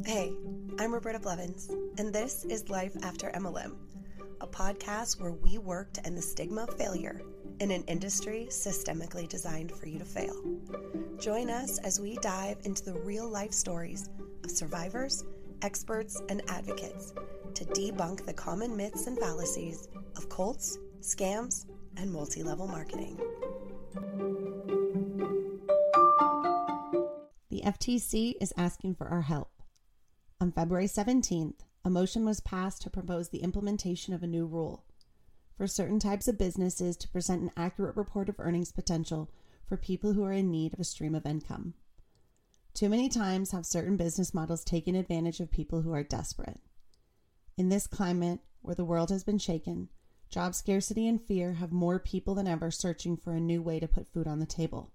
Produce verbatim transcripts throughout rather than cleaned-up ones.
Hey, I'm Roberta Blevins, and this is Life After M L M, a podcast where we work to end the stigma of failure in an industry systemically designed for you to fail. Join us as we dive into the real-life stories of survivors, experts, and advocates to debunk the common myths and fallacies of cults, scams, and multi-level marketing. The F T C is asking for our help. On February seventeenth, a motion was passed to propose the implementation of a new rule for certain types of businesses to present an accurate report of earnings potential for people who are in need of a stream of income. Too many times have certain business models taken advantage of people who are desperate. In this climate, where the world has been shaken, job scarcity and fear have more people than ever searching for a new way to put food on the table.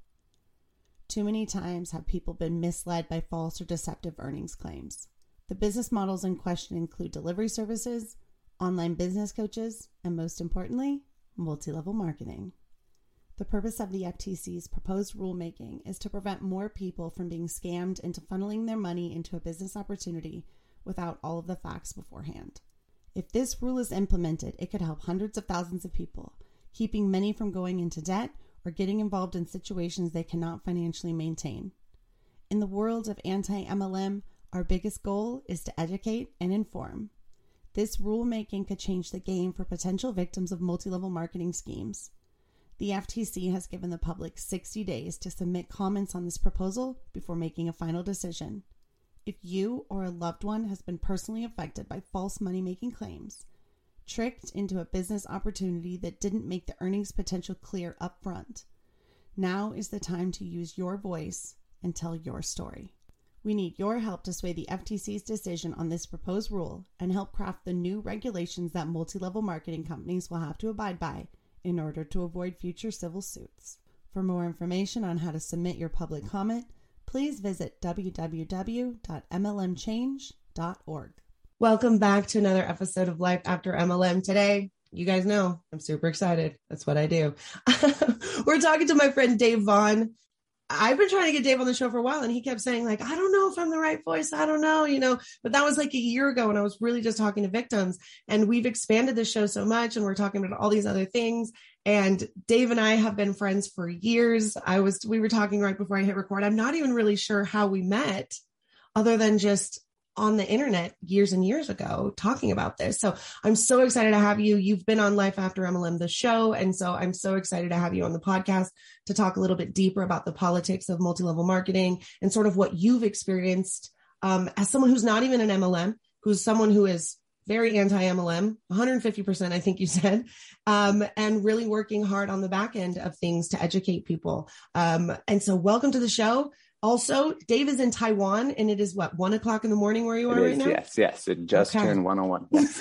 Too many times have people been misled by false or deceptive earnings claims. The business models in question include delivery services, online business coaches, and most importantly, multi-level marketing. The purpose of the F T C's proposed rulemaking is to prevent more people from being scammed into funneling their money into a business opportunity without all of the facts beforehand. If this rule is implemented, it could help hundreds of thousands of people, keeping many from going into debt or getting involved in situations they cannot financially maintain. In the world of anti-M L M, our biggest goal is to educate and inform. This rulemaking could change the game for potential victims of multi-level marketing schemes. The F T C has given the public sixty days to submit comments on this proposal before making a final decision. If you or a loved one has been personally affected by false money-making claims, tricked into a business opportunity that didn't make the earnings potential clear up front, now is the time to use your voice and tell your story. We need your help to sway the F T C's decision on this proposed rule and help craft the new regulations that multi-level marketing companies will have to abide by in order to avoid future civil suits. For more information on how to submit your public comment, please visit w w w dot m l m change dot org. Welcome back to another episode of Life After M L M. Today, you guys know I'm super excited. That's what I do. We're talking to my friend Dave Vaughn. I've been trying to get Dave on the show for a while, and he kept saying, like, I don't know if I'm the right voice. I don't know, you know, but that was like a year ago when I was really just talking to victims, and we've expanded the show so much, and we're talking about all these other things. And Dave and I have been friends for years. I was, we were talking right before I hit record. I'm not even really sure how we met other than just on the internet years and years ago talking about this. So I'm so excited to have you. You've been on Life After M L M, the show. And so I'm so excited to have you on the podcast to talk a little bit deeper about the politics of multi-level marketing and sort of what you've experienced um, as someone who's not even an M L M, who's someone who is very anti-M L M, one hundred fifty percent, I think you said, um, and really working hard on the back end of things to educate people. Um, and so welcome to the show. Also, Dave is in Taiwan, and it is what, one o'clock in the morning where you are it right is, now? Yes, yes. It just okay. turned one oh one. Yes.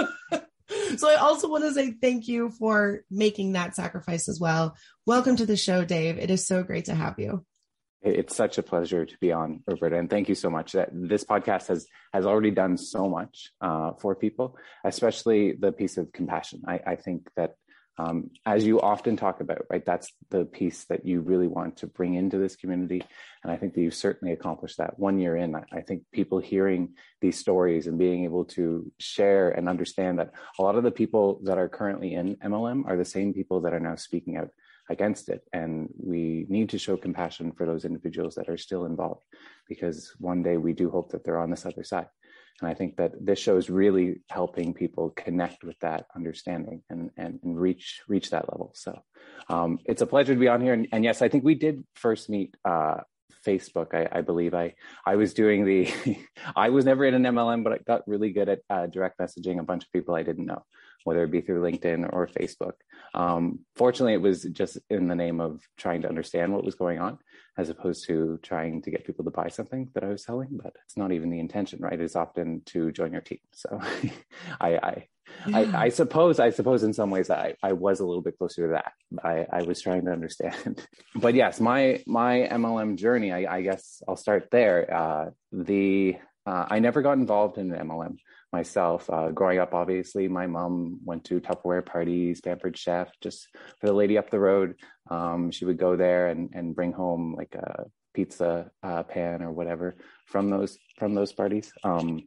So I also want to say thank you for making that sacrifice as well. Welcome to the show, Dave. It is so great to have you. It's such a pleasure to be on, Roberta, and thank you so much. That this podcast has has already done so much uh, for people, especially the piece of compassion. I, I think that Um, as you often talk about, right, that's the piece that you really want to bring into this community. And I think that you've certainly accomplished that. One year in, I, I think people hearing these stories and being able to share and understand that a lot of the people that are currently in M L M are the same people that are now speaking out against it. And we need to show compassion for those individuals that are still involved, because one day we do hope that they're on this other side. And I think that this show is really helping people connect with that understanding and, and, and reach reach that level. So um, it's a pleasure to be on here. And, and yes, I think we did first meet uh, Facebook. I, I believe I I was doing the, I was never in an M L M, but I got really good at uh, direct messaging a bunch of people I didn't know, whether it be through LinkedIn or Facebook. Um, fortunately, it was just in the name of trying to understand what was going on, as opposed to trying to get people to buy something that I was selling. But it's not even the intention, right? It's often to join your team. So I, I, yeah. I, I suppose, I suppose in some ways I, I was a little bit closer to that. I, I was trying to understand. But yes, my my M L M journey, I, I guess I'll start there. Uh, the uh, I never got involved in an M L M. myself. Uh, growing up, obviously, my mom went to Tupperware parties, Pampered Chef, just for the lady up the road. Um, she would go there and, and bring home like a pizza uh, pan or whatever from those from those parties. Um,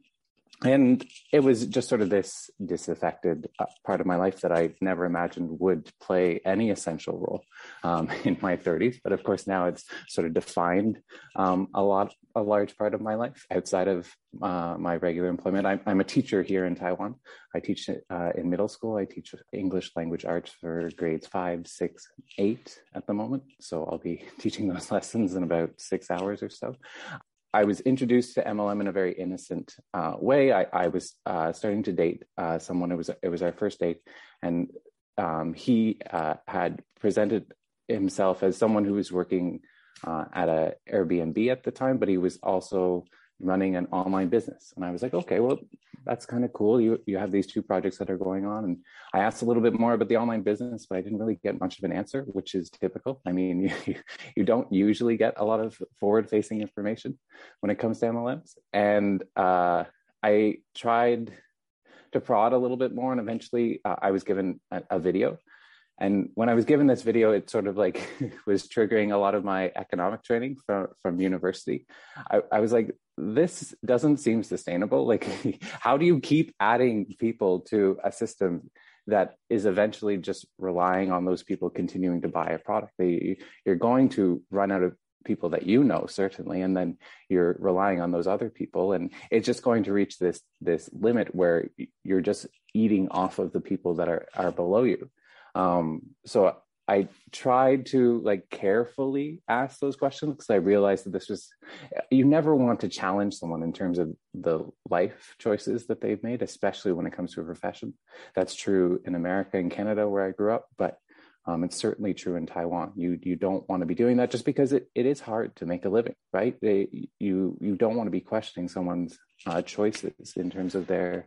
And it was just sort of this disaffected uh, part of my life that I never imagined would play any essential role um, in my thirties. But of course, now it's sort of defined um, a lot, a large part of my life outside of uh, my regular employment. I'm, I'm a teacher here in Taiwan. I teach uh, in middle school. I teach English language arts for grades five, six, eight at the moment. So I'll be teaching those lessons in about six hours or so. I was introduced to M L M in a very innocent uh, way. I, I was uh, starting to date uh, someone. It was it was our first date, and um, he uh, had presented himself as someone who was working uh, at a Airbnb at the time, but he was also running an online business. And I was like, okay, well, that's kind of cool. You you have these two projects that are going on. And I asked a little bit more about the online business, but I didn't really get much of an answer, which is typical. I mean, you, you don't usually get a lot of forward-facing information when it comes to M L Ms. And uh, I tried to prod a little bit more, and eventually uh, I was given a, a video. And when I was given this video, it sort of like was triggering a lot of my economic training from, from university. I, I was like, this doesn't seem sustainable. Like, how do you keep adding people to a system that is eventually just relying on those people continuing to buy a product? They, you're going to run out of people that you know, certainly, and then you're relying on those other people. And it's just going to reach this, this limit where you're just eating off of the people that are, are below you. Um, so I tried to like carefully ask those questions because I realized that this was, you never want to challenge someone in terms of the life choices that they've made, especially when it comes to a profession. That's true in America and Canada where I grew up, but um, it's certainly true in Taiwan. You you don't want to be doing that just because it, it is hard to make a living, right? They, you you don't want to be questioning someone's uh, choices in terms of their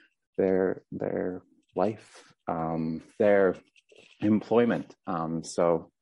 their their life, um, their employment. Um, so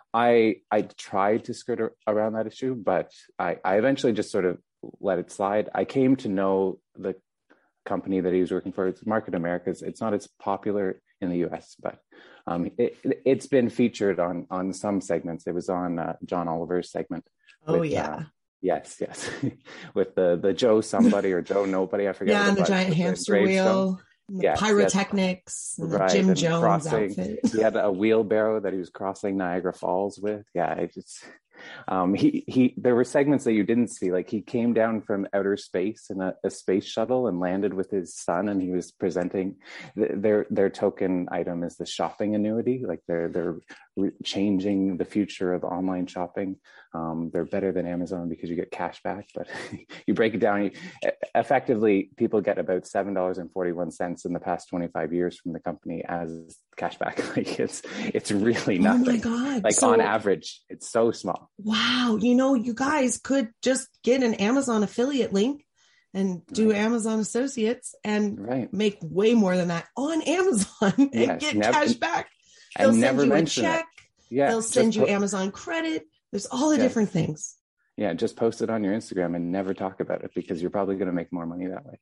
I I tried to skirt around that issue, but I, I eventually just sort of let it slide. I came to know the company that he was working for. It's Market Americas. It's not as popular in the U S, but um, it, it's been featured on on some segments. It was on uh, John Oliver's segment. Oh, with, yeah. Uh, yes, yes. With the the Joe somebody or Joe nobody, I forget. Yeah, and the giant hamster wheel. The yes, pyrotechnics, yes. And the right, Jim and Jones crossing, outfit. He had a wheelbarrow that he was crossing Niagara Falls with. Yeah, it just um, he he. There were segments that you didn't see. Like he came down from outer space in a, a space shuttle and landed with his son, and he was presenting the, their their token item is the shopping annuity. Like they're they're re- changing the future of online shopping. Um, they're better than Amazon because you get cash back, but you break it down. You, effectively, people get about seven dollars and forty-one cents in the past twenty-five years from the company as cash back. Like it's it's really nothing. Oh my God. Like so, on average, it's so small. Wow. You know, you guys could just get an Amazon affiliate link and do right. Amazon Associates and right. make way more than that on Amazon and yes, get never, cash back. They'll send never you a check. Yeah, they'll send you po- Amazon credit. There's all the yeah. different things. Yeah, just post it on your Instagram and never talk about it because you're probably going to make more money that way.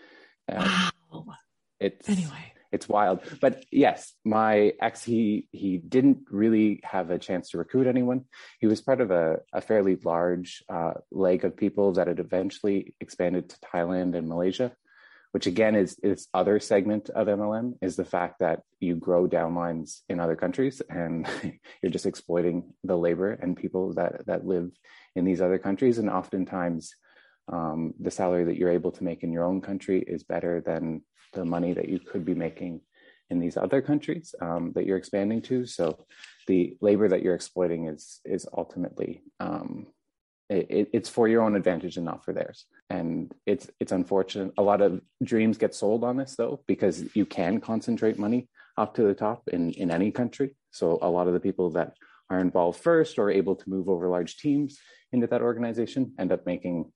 Uh, wow. It's anyway. It's wild. But yes, my ex, he he didn't really have a chance to recruit anyone. He was part of a, a fairly large uh, leg of people that had eventually expanded to Thailand and Malaysia, which again is is other segment of M L M, is the fact that you grow downlines in other countries and you're just exploiting the labor and people that, that live in these other countries. And oftentimes um, the salary that you're able to make in your own country is better than the money that you could be making in these other countries um, that you're expanding to. So the labor that you're exploiting is is ultimately um, it, it's for your own advantage and not for theirs. And it's it's unfortunate. A lot of dreams get sold on this though, because you can concentrate money up to the top in, in any country. So a lot of the people that are involved first or able to move over large teams into that organization end up making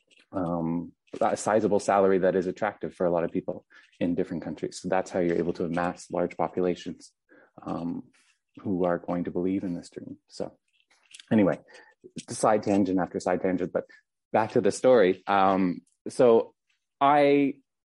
um, a sizable salary that is attractive for a lot of people in different countries. So that's how you're able to amass large populations um, who are going to believe in this dream. So anyway, side tangent after side tangent, but back to the story. Um, so I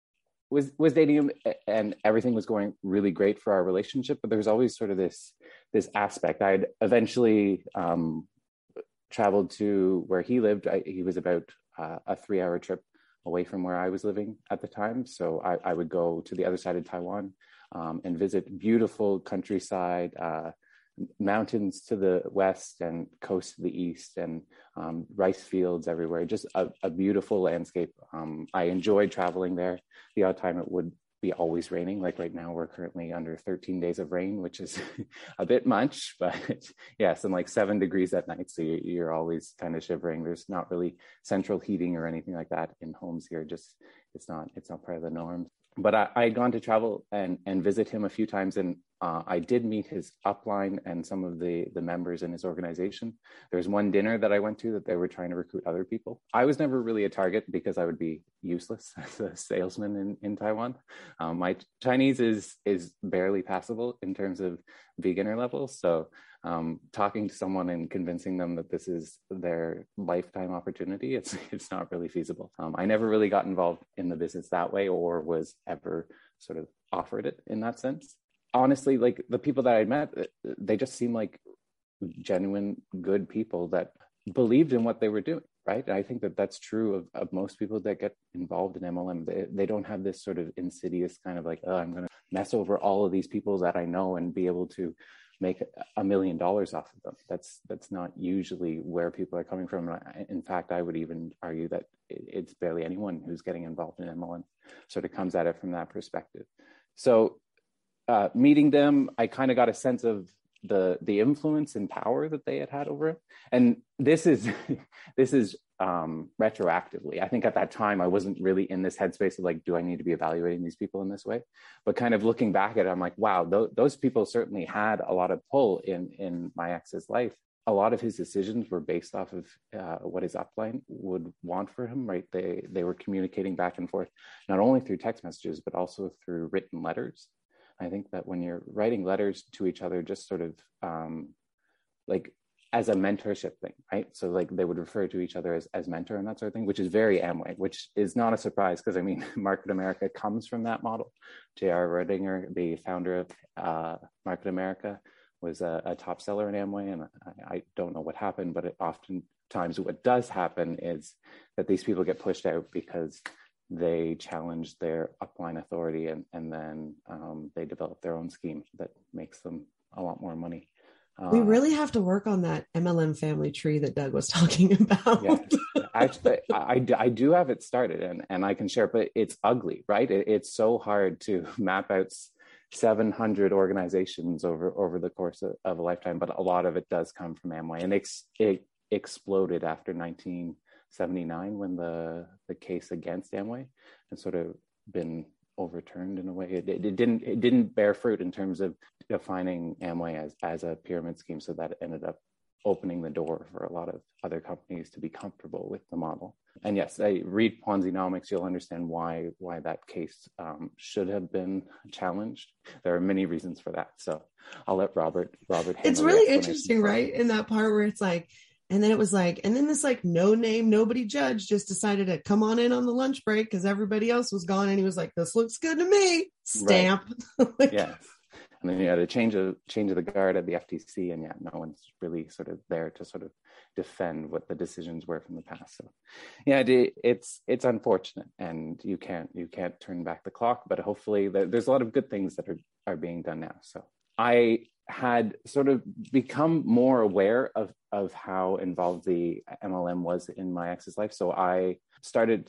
was was dating him, and everything was going really great for our relationship. But there was always sort of this this aspect. I'd eventually um, traveled to where he lived. I, he was about uh, a three hour trip away from where I was living at the time. So I, I would go to the other side of Taiwan um, and visit beautiful countryside, uh, mountains to the west and coast to the east, and um, rice fields everywhere. Just a, a beautiful landscape. Um, I enjoyed traveling there. The odd time it would be always raining. Like right now, we're currently under thirteen days of rain, which is a bit much, but yes, and like seven degrees at night. So you're always kind of shivering. There's not really central heating or anything like that in homes here. Just, it's not, it's not part of the norm. But I, I had gone to travel and, and visit him a few times, and uh, I did meet his upline and some of the, the members in his organization. There was one dinner that I went to that they were trying to recruit other people. I was never really a target because I would be useless as a salesman in, in Taiwan. Um, my Chinese is is barely passable in terms of beginner levels. So um, talking to someone and convincing them that this is their lifetime opportunity, it's it's not really feasible. Um, I never really got involved in the business that way, or was ever sort of offered it in that sense. Honestly, like the people that I met, they just seem like genuine, good people that believed in what they were doing, right? And I think that that's true of, of most people that get involved in M L M. They, they don't have this sort of insidious kind of like, oh, I'm going to mess over all of these people that I know and be able to make a million dollars off of them. That's that's not usually where people are coming from. In fact, I would even argue that it's barely anyone who's getting involved in M L M sort of comes at it from that perspective. So uh, meeting them, I kind of got a sense of the the influence and power that they had had over it. And this is this is um, retroactively. I think at that time I wasn't really in this headspace of like, do I need to be evaluating these people in this way? But kind of looking back at it, I'm like, wow, th- those people certainly had a lot of pull in in my ex's life. A lot of his decisions were based off of uh, what his upline would want for him, right? They they were communicating back and forth, not only through text messages, but also through written letters. I think that when you're writing letters to each other, just sort of um, like as a mentorship thing, right? So like they would refer to each other as, as mentor and that sort of thing, which is very Amway, which is not a surprise because I mean, Market America comes from that model. J R Redinger, the founder of uh, Market America, was a, a top seller in Amway. And I, I don't know what happened, but it oftentimes what does happen is that these people get pushed out because they challenge their upline authority, and, and then um, they develop their own scheme that makes them a lot more money. Uh, we really have to work on that M L M family tree that Doug was talking about. Yeah, actually, I, I do have it started, and, and I can share, but it's ugly, right? It, it's so hard to map out seven hundred organizations over, over the course of, of a lifetime, but a lot of it does come from Amway, and it, it exploded after nineteen seventy-nine when the the case against Amway has sort of been overturned in a way. It, it, it didn't it didn't bear fruit in terms of defining Amway as as a pyramid scheme, so that ended up opening the door for a lot of other companies to be comfortable with the model. And yes, I read Ponzi-nomics, you'll understand why why that case um, should have been challenged. There are many reasons for that. So I'll let Robert Robert. It's really interesting, right? In that part where it's like, and then it was like, and then this like no name, nobody judge just decided to come on in on the lunch break because everybody else was gone. And he was like, this looks good to me. Stamp. Right. Like, yes. And then you had a change of change of the guard at the F T C. And yeah, no one's really sort of there to sort of defend what the decisions were from the past. So yeah, it, it's it's unfortunate, and you can't you can't turn back the clock, but hopefully there's a lot of good things that are, are being done now. So I had sort of become more aware of, of how involved the M L M was in my ex's life. So I started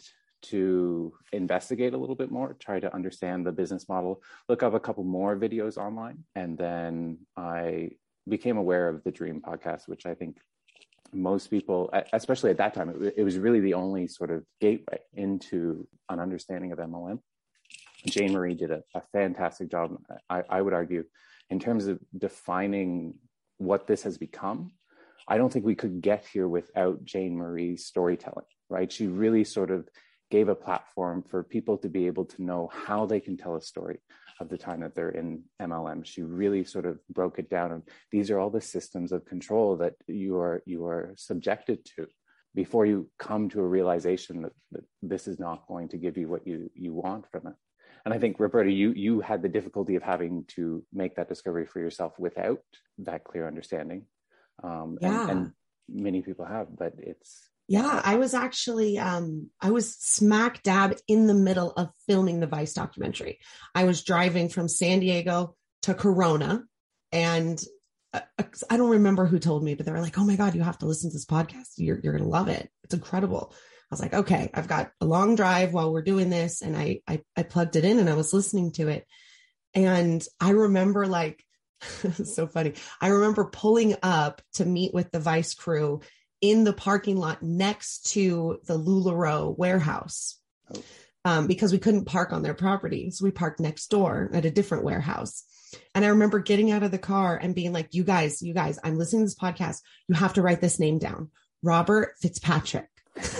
to investigate a little bit more, try to understand the business model, look up a couple more videos online. And then I became aware of the Dream podcast, which I think most people, especially at that time, it, it was really the only sort of gateway into an understanding of M L M. Jane Marie did a, a fantastic job, I, I would argue, in terms of defining what this has become. I don't think we could get here without Jane Marie's storytelling, right? She really sort of gave a platform for people to be able to know how they can tell a story of the time that they're in M L M. She really sort of broke it down. And these are all the systems of control that you are you are subjected to before you come to a realization that, that this is not going to give you what you, you want from it. And I think, Roberta, you you had the difficulty of having to make that discovery for yourself without that clear understanding. Um, yeah. and, and many people have, but it's. Yeah, I was actually, um, I was smack dab in the middle of filming the Vice documentary. I was driving from San Diego to Corona, and uh, I don't remember who told me, but they were like, oh my God, you have to listen to this podcast. You're, you're going to love it. It's incredible. I was like, okay, I've got a long drive while we're doing this. And I, I, I plugged it in and I was listening to it. And I remember like, so funny. I remember pulling up to meet with the Vice crew in the parking lot next to the LuLaRoe warehouse, oh. um, because we couldn't park on their property. So we parked next door at a different warehouse. And I remember getting out of the car and being like, you guys, you guys, I'm listening to this podcast. You have to write this name down. Robert Fitzpatrick.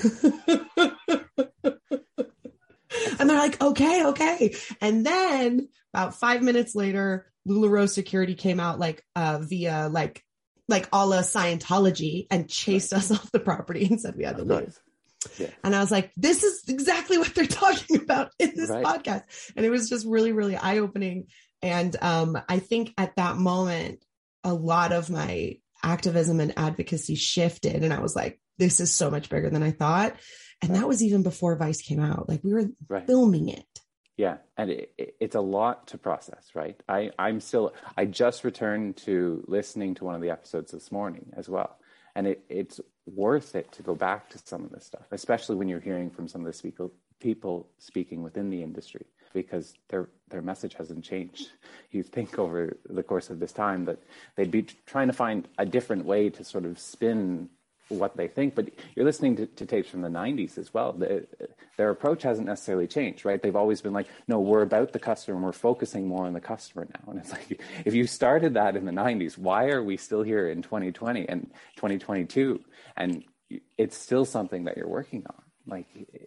And they're like, okay, okay. And then about five minutes later, LuLaRoe security came out like uh, via like, like a la Scientology and chased us off the property and said we had to leave. Yeah. And I was like, this is exactly what they're talking about in this right. podcast. And it was just really, really eye-opening. And um, I think at that moment, a lot of my activism and advocacy shifted. And I was like, this is so much bigger than I thought. And right. that was even before Vice came out. Like we were right. filming it. Yeah. And it, it, it's a lot to process, right? I, I'm still, I just returned to listening to one of the episodes this morning as well. And it, it's worth it to go back to some of this stuff, especially when you're hearing from some of the speak, people speaking within the industry, because their their message hasn't changed. You think over the course of this time that they'd be trying to find a different way to sort of spin what they think, but you're listening to, to tapes from the nineties as well. The, their approach hasn't necessarily changed, right? They've always been like, no, we're about the customer and we're focusing more on the customer now. And it's like, if you started that in the nineties, why are we still here in twenty twenty and twenty twenty-two? And it's still something that you're working on. Like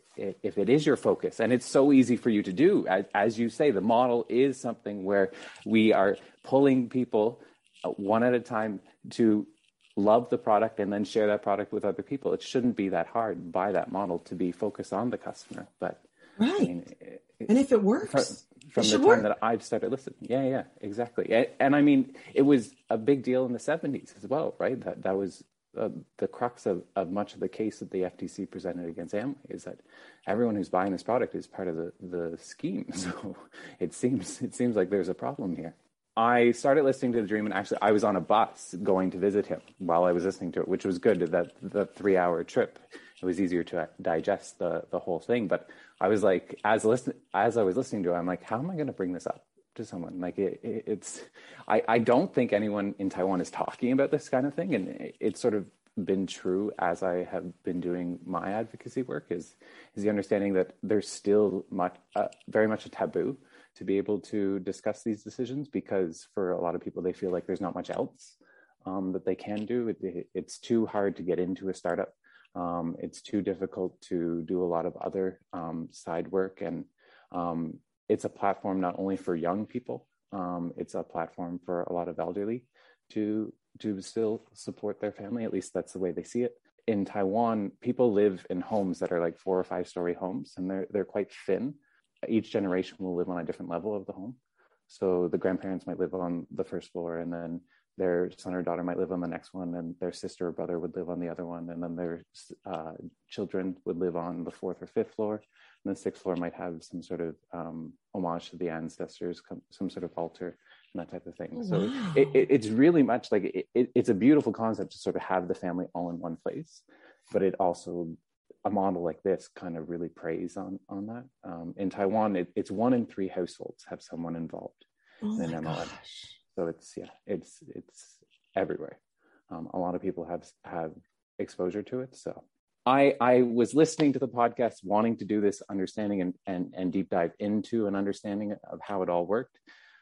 if it is your focus, and it's so easy for you to do, as, as you say, the model is something where we are pulling people one at a time to love the product and then share that product with other people. It shouldn't be that hard by that model to be focused on the customer. But right. I mean, it, and if it works, from, from it the time work. that I've started listening. Yeah, yeah, exactly. And, and I mean, it was a big deal in the seventies as well, right? That that was uh, the crux of, of much of the case that the F T C presented against Amway, is that everyone who's buying this product is part of the, the scheme. So it seems it seems like there's a problem here. I started listening to The Dream, and actually I was on a bus going to visit him while I was listening to it, which was good. That the three-hour trip, it was easier to digest the the whole thing. But I was like, as listen as I was listening to it, I'm like, how am I going to bring this up to someone? Like, it, it, it's, I I don't think anyone in Taiwan is talking about this kind of thing, and it, it's sort of been true as I have been doing my advocacy work. Is is the understanding that there's still much, uh, very much a taboo to be able to discuss these decisions, because for a lot of people, they feel like there's not much else um, that they can do. It, it, it's too hard to get into a startup. Um, it's too difficult to do a lot of other um, side work. And um, it's a platform not only for young people, um, it's a platform for a lot of elderly to, to still support their family. At least that's the way they see it. In Taiwan, people live in homes that are like four or five story homes, and they're they're quite thin. Each generation will live on a different level of the home. So the grandparents might live on the first floor, and then their son or daughter might live on the next one, and their sister or brother would live on the other one, and then their uh, children would live on the fourth or fifth floor, and the sixth floor might have some sort of um, homage to the ancestors, some sort of altar, and that type of thing. Oh, so wow. it, it, it's really much like, it, it, it's a beautiful concept to sort of have the family all in one place, but it also, a model like this kind of really preys on on that. Um, in Taiwan, it, it's one in three households have someone involved oh in an M L M. Gosh. So it's yeah, it's it's everywhere. Um, a lot of people have have exposure to it. So I I was listening to the podcast, wanting to do this understanding and and and deep dive into an understanding of how it all worked,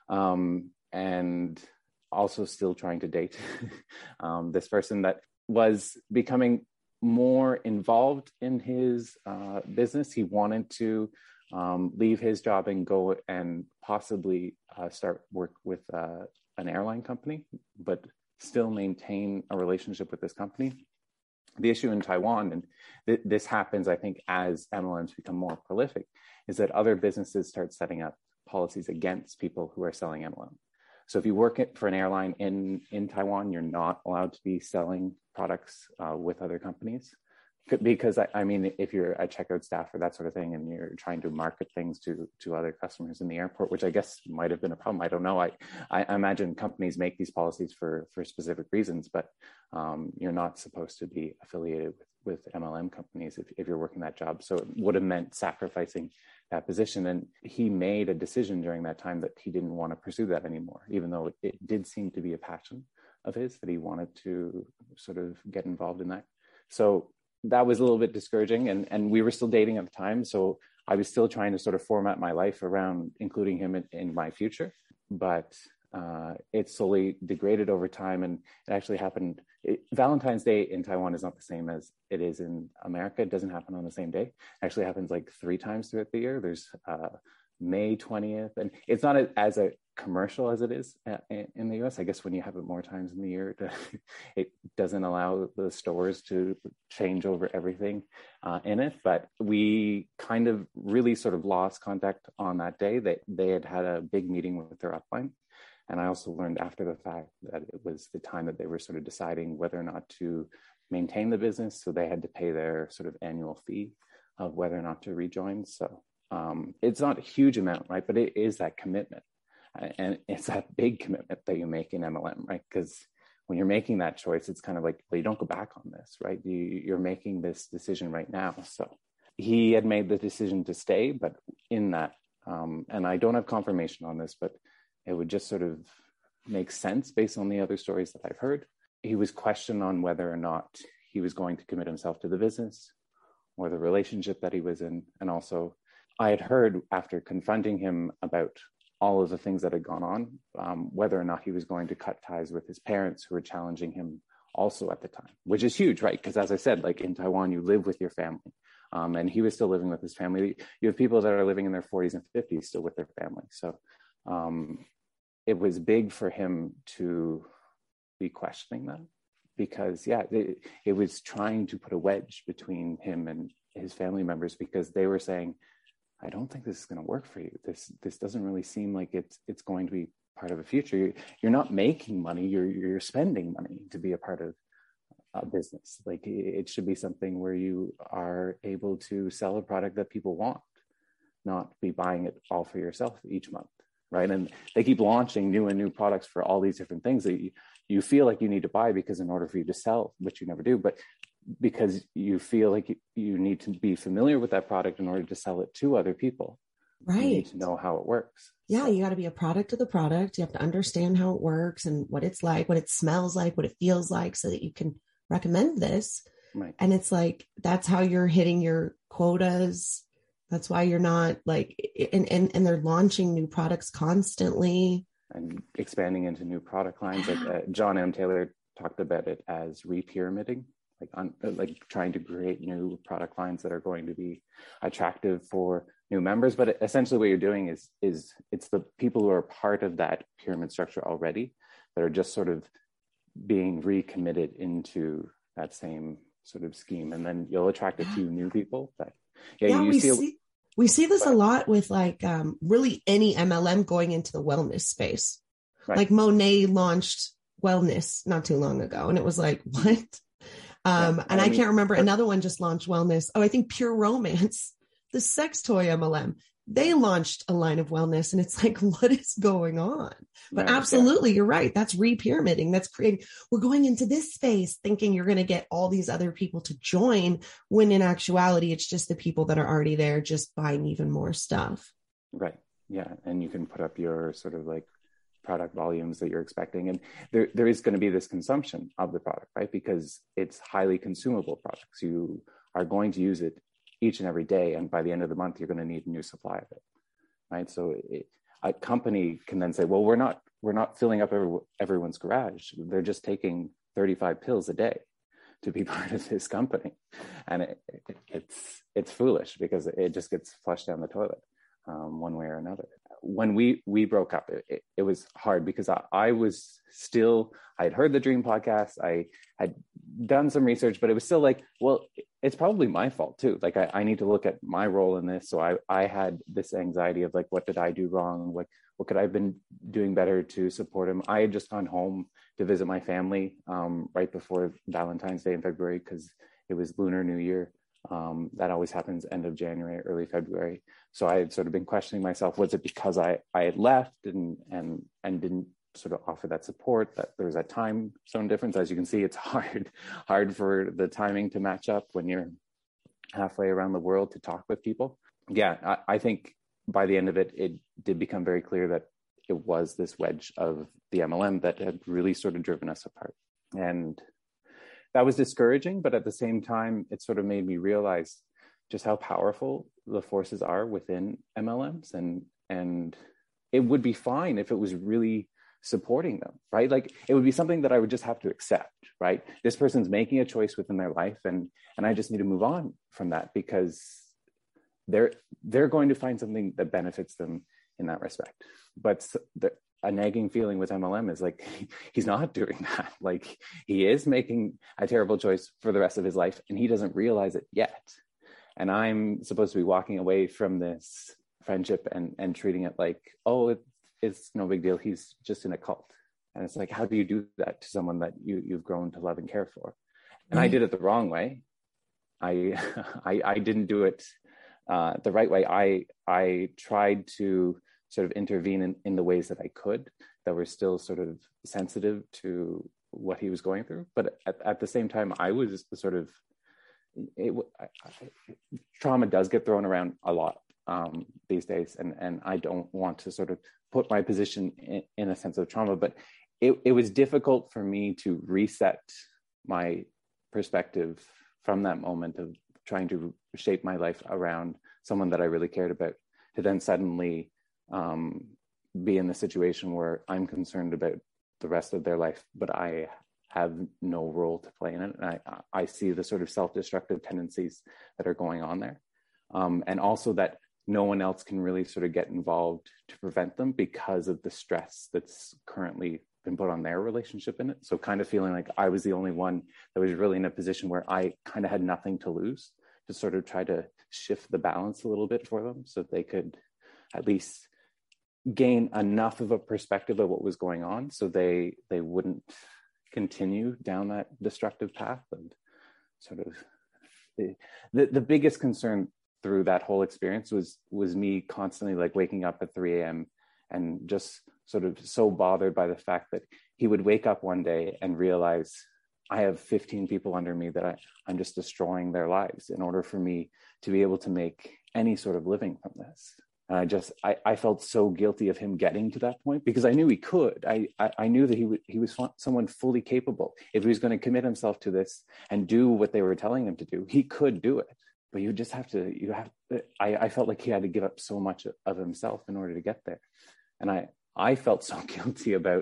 um, and also still trying to date um, this person that was becoming more involved in his uh, business. He wanted to um, leave his job and go and possibly uh, start work with uh, an airline company, but still maintain a relationship with this company. The issue in Taiwan, and th- this happens, I think, as M L Ms become more prolific, is that other businesses start setting up policies against people who are selling M L M. So if you work for an airline in, in Taiwan, you're not allowed to be selling products uh, with other companies. Because I, I mean, if you're a checkout staff or that sort of thing, and you're trying to market things to to other customers in the airport, which I guess might have been a problem. I don't know. I I imagine companies make these policies for for specific reasons, but um, you're not supposed to be affiliated with, with M L M companies if, if you're working that job. So it would have meant sacrificing that position. And he made a decision during that time that he didn't want to pursue that anymore, even though it, it did seem to be a passion of his, that he wanted to sort of get involved in that. So that was a little bit discouraging, and, and we were still dating at the time. So I was still trying to sort of format my life around including him in, in my future, but uh, it slowly degraded over time. And it actually happened. It, Valentine's Day in Taiwan is not the same as it is in America. It doesn't happen on the same day. It actually happens like three times throughout the year. There's uh, May twentieth, and it's not a, as a commercial as it is in the U S. I guess when you have it more times in the year, it doesn't allow the stores to change over everything uh, in it. But we kind of really sort of lost contact on that day. They, they had had a big meeting with their upline. And I also learned after the fact that it was the time that they were sort of deciding whether or not to maintain the business. So they had to pay their sort of annual fee of whether or not to rejoin. So um, it's not a huge amount, right? But it is that commitment. And it's that big commitment that you make in M L M, right? Because when you're making that choice, it's kind of like, well, you don't go back on this, right? You, you're making this decision right now. So he had made the decision to stay, but in that, um, and I don't have confirmation on this, but it would just sort of make sense based on the other stories that I've heard. He was questioned on whether or not he was going to commit himself to the business or the relationship that he was in. And also, I had heard after confronting him about all of the things that had gone on, um, whether or not he was going to cut ties with his parents who were challenging him also at the time, which is huge, right? Because as I said, like in Taiwan, you live with your family. Um, and he was still living with his family. You have people that are living in their forties and fifties still with their family. So um, it was big for him to be questioning that because, yeah, it, it was trying to put a wedge between him and his family members because they were saying, I don't think this is going to work for you. This this doesn't really seem like it's it's going to be part of a future. You're, you're not making money. You're you're spending money to be a part of a business. Like it should be something where you are able to sell a product that people want, not be buying it all for yourself each month, right? And they keep launching new and new products for all these different things that you, you feel like you need to buy because in order for you to sell, which you never do, but because you feel like you, you need to be familiar with that product in order to sell it to other people. Right. You need to know how it works. Yeah, So, you got to be a product of the product. You have to understand how it works and what it's like, what it smells like, what it feels like, so that you can recommend this. right. And it's like, that's how you're hitting your quotas. That's why you're not like, and, and, and they're launching new products constantly. And expanding into new product lines. Like uh, John M. Taylor talked about it as re-pyramiding. Like, on, like trying to create new product lines that are going to be attractive for new members. But essentially what you're doing is, is it's the people who are part of that pyramid structure already that are just sort of being recommitted into that same sort of scheme. And then you'll attract a few new people. That, yeah, yeah you we see, see, we see this a lot with like um, really any M L M going into the wellness space. Right. Like Monet launched wellness not too long ago. And it was like, what? Um, yeah, and I, I mean, can't remember, another one just launched wellness. Oh, I think Pure Romance, the sex toy M L M, they launched a line of wellness, and it's like, what is going on? But right, absolutely, yeah. You're right. That's re-pyramiding. That's creating, we're going into this space thinking you're going to get all these other people to join, when in actuality, it's just the people that are already there just buying even more stuff. Right. Yeah. And you can put up your sort of like product volumes that you're expecting. And there, there is going to be this consumption of the product, right? Because it's highly consumable products. You are going to use it each and every day. And by the end of the month, you're going to need a new supply of it, right? So it, a company can then say, well, we're not, we're not filling up every, everyone's garage. They're just taking thirty-five pills a day to be part of this company. And it, it, it's, it's foolish because it just gets flushed down the toilet um, one way or another. when we we broke up, it, it, it was hard because I, I was still, I had heard the Dream podcast, I had done some research, but it was still like, well, it's probably my fault too. Like I, I need to look at my role in this. So I, I had this anxiety of like, what did I do wrong? Like, what could I have been doing better to support him? I had just gone home to visit my family um, right before Valentine's Day in February, because it was Lunar New Year. Um, that always happens end of January, early February. So I had sort of been questioning myself, was it because I, I had left and, and, and didn't sort of offer that support, that there was that time zone difference? As you can see, it's hard, hard for the timing to match up when you're halfway around the world to talk with people. Yeah, I, I think by the end of it, it did become very clear that it was this wedge of the M L M that had really sort of driven us apart. And that was discouraging, but at the same time, it sort of made me realize just how powerful the forces are within M L Ms. And, and it would be fine if it was really supporting them, right? Like it would be something that I would just have to accept, right? This person's making a choice within their life, and, and I just need to move on from that because they're, they're going to find something that benefits them in that respect. But the, a nagging feeling with M L M is like, he's not doing that. Like he is making a terrible choice for the rest of his life and he doesn't realize it yet. And I'm supposed to be walking away from this friendship and, and treating it like, oh, it, it's no big deal. He's just in a cult. And it's like, how do you do that to someone that you, you've grown to love and care for? And mm-hmm. I did it the wrong way. I, I, I didn't do it uh, the right way. I, I tried to sort of intervene in, in the ways that I could, that were still sort of sensitive to what he was going through. But at, at the same time, I was sort of, it, I, I, trauma does get thrown around a lot um, these days. And, and I don't want to sort of put my position in, in a sense of trauma, but it, it was difficult for me to reset my perspective from that moment of trying to shape my life around someone that I really cared about, to then suddenly um, be in the situation where I'm concerned about the rest of their life, but I have no role to play in it. And I, I see the sort of self-destructive tendencies that are going on there. Um, and also that no one else can really sort of get involved to prevent them because of the stress that's currently been put on their relationship in it. So kind of feeling like I was the only one that was really in a position where I kind of had nothing to lose, to sort of try to shift the balance a little bit for them so that they could at least gain enough of a perspective of what was going on so they they wouldn't continue down that destructive path. And sort of the, the the biggest concern through that whole experience was was me constantly like waking up at three a.m. and just sort of so bothered by the fact that he would wake up one day and realize I have fifteen people under me that I, I'm just destroying their lives in order for me to be able to make any sort of living from this. And I just, I, I felt so guilty of him getting to that point because I knew he could. I, I, I knew that he would, he was someone fully capable. If he was going to commit himself to this and do what they were telling him to do, he could do it. But you just have to, you have, I, I felt like he had to give up so much of himself in order to get there. And I, I felt so guilty about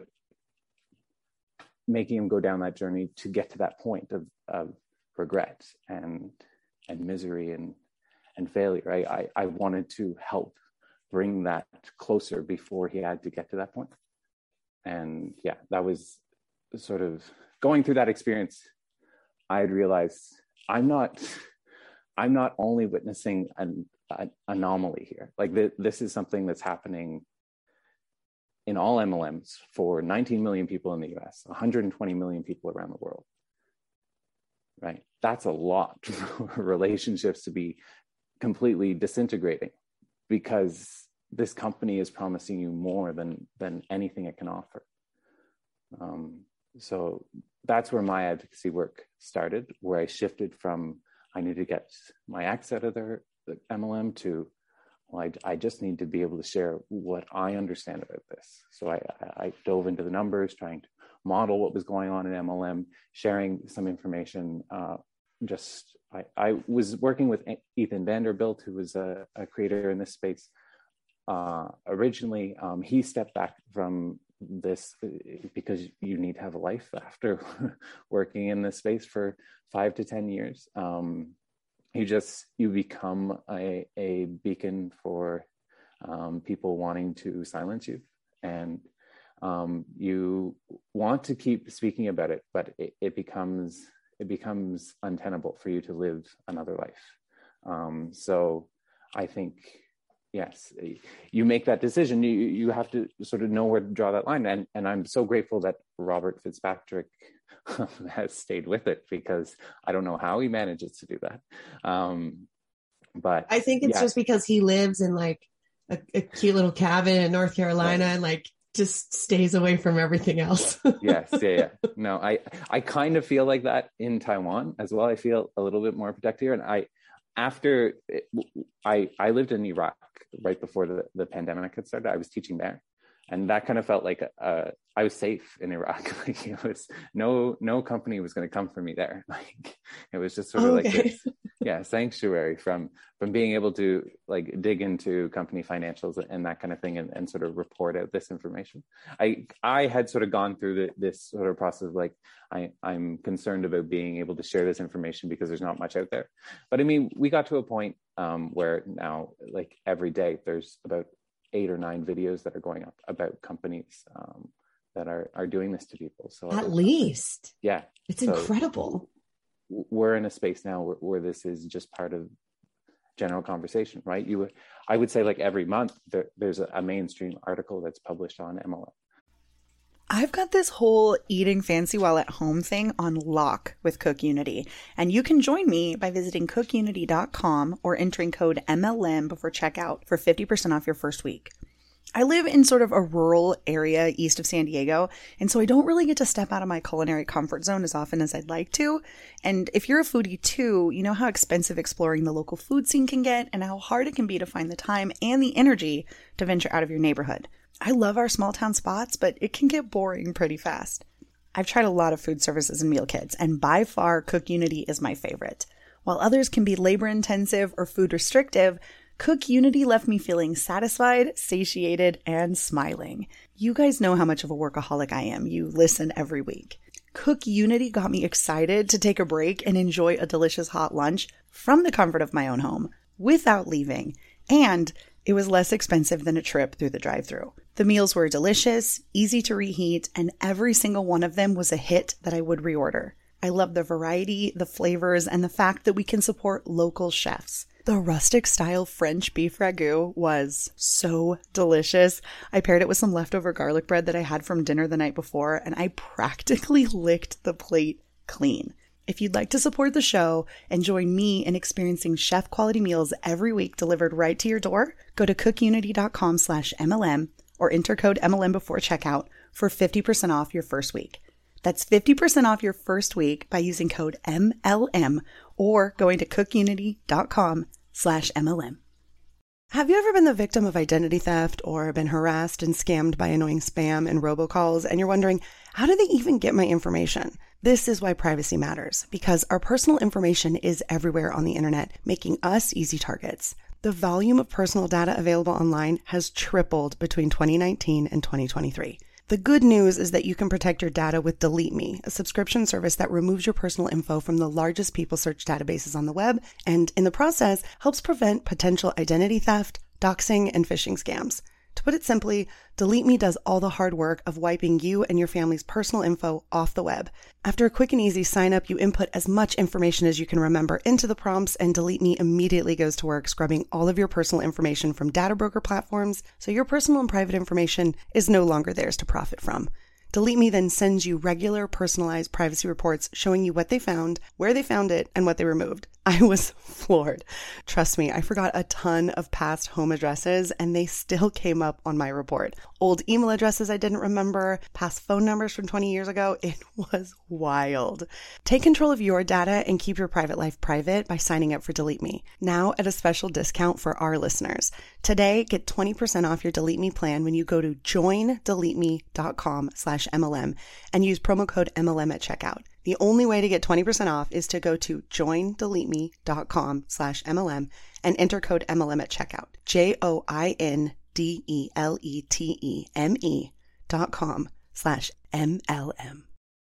making him go down that journey to get to that point of, of regret and, and misery and, and failure. I, I, I wanted to help bring that closer before he had to get to that point. And yeah, that was sort of going through that experience. I had realized I'm not, I'm not only witnessing an, an anomaly here. Like th- this is something that's happening in all M L Ms for nineteen million people in the U S, one hundred twenty million people around the world, right? That's a lot for relationships to be completely disintegrating, because this company is promising you more than than anything it can offer. Um, so that's where my advocacy work started, where I shifted from I need to get my ex out of their the M L M to, well, I, I just need to be able to share what I understand about this. So I, I dove into the numbers, trying to model what was going on in M L M, sharing some information. Uh, just I, I was working with Ethan Vanderbilt, who was a, a creator in this space. Uh, originally, um, he stepped back from this because you need to have a life after working in this space for five to ten years. Um, you just, you become a, a beacon for um, people wanting to silence you, and um, you want to keep speaking about it, but it, it becomes it becomes untenable for you to live another life. Um, so I think, yes, you make that decision. You you have to sort of know where to draw that line. And, and I'm so grateful that Robert Fitzpatrick has stayed with it, because I don't know how he manages to do that. Um, but I think it's yeah. just because he lives in like a, a cute little cabin in North Carolina, Right. and like just stays away from everything else. Yes, yeah, yeah. No, I, I kind of feel like that in Taiwan as well. I feel a little bit more protected here. And I, after it, I, I lived in Iraq right before the, the pandemic had started. I was teaching there, and that kind of felt like uh, I was safe in Iraq. Like it was no, no company was going to come for me there. Like it was just sort of Okay. like this, yeah, sanctuary from, from being able to like dig into company financials and that kind of thing, and, and sort of report out this information. I, I had sort of gone through the, this sort of process of like, I, I'm concerned about being able to share this information because there's not much out there. But I mean, we got to a point um, where now, like every day, there's about eight or nine videos that are going up about companies um, that are are doing this to people. So At least, yeah, it's so incredible. we're in a space now where, where this is just part of general conversation, right? You would, I would say, like every month there, there's a, a mainstream article that's published on M L M. I've got this whole eating fancy while at home thing on lock with Cook Unity, and you can join me by visiting cook unity dot com or entering code M L M before checkout for fifty percent off your first week. I live in sort of a rural area east of San Diego, and so I don't really get to step out of my culinary comfort zone as often as I'd like to. And if you're a foodie too, you know how expensive exploring the local food scene can get and how hard it can be to find the time and the energy to venture out of your neighborhood. I love our small town spots, but it can get boring pretty fast. I've tried a lot of food services and meal kits, and by far Cook Unity is my favorite. While others can be labor intensive or food restrictive, Cook Unity left me feeling satisfied, satiated, and smiling. You guys know how much of a workaholic I am. You listen every week. Cook Unity got me excited to take a break and enjoy a delicious hot lunch from the comfort of my own home without leaving. And it was less expensive than a trip through the drive-thru. The meals were delicious, easy to reheat, and every single one of them was a hit that I would reorder. I love the variety, the flavors, and the fact that we can support local chefs. The rustic-style French beef ragu was so delicious. I paired it with some leftover garlic bread that I had from dinner the night before, and I practically licked the plate clean. If you'd like to support the show and join me in experiencing chef-quality meals every week delivered right to your door, go to cook unity dot com slash M L M or enter code M L M before checkout for fifty percent off your first week. That's fifty percent off your first week by using code M L M or going to cook unity dot com slash M L M. Have you ever been the victim of identity theft or been harassed and scammed by annoying spam and robocalls, and you're wondering, how do they even get my information? This is why privacy matters, because our personal information is everywhere on the internet, making us easy targets. The volume of personal data available online has tripled between twenty nineteen and twenty twenty-three. The good news is that you can protect your data with Delete Me, a subscription service that removes your personal info from the largest people search databases on the web, and in the process helps prevent potential identity theft, doxing, and phishing scams. To put it simply, Delete Me does all the hard work of wiping you and your family's personal info off the web. After a quick and easy sign up, you input as much information as you can remember into the prompts, and Delete Me immediately goes to work scrubbing all of your personal information from data broker platforms, so your personal and private information is no longer theirs to profit from. Delete Me then sends you regular personalized privacy reports showing you what they found, where they found it, and what they removed. I was floored. Trust me, I forgot a ton of past home addresses and they still came up on my report. Old email addresses I didn't remember, past phone numbers from twenty years ago. It was wild. Take control of your data and keep your private life private by signing up for Delete Me. Now at a special discount for our listeners. Today, get twenty percent off your Delete Me plan when you go to join delete me dot com slash M L M and use promo code M L M at checkout. The only way to get twenty percent off is to go to join delete me dot com slash M L M and enter code M L M at checkout. J O I N D E L E T E M E dot com slash M L M.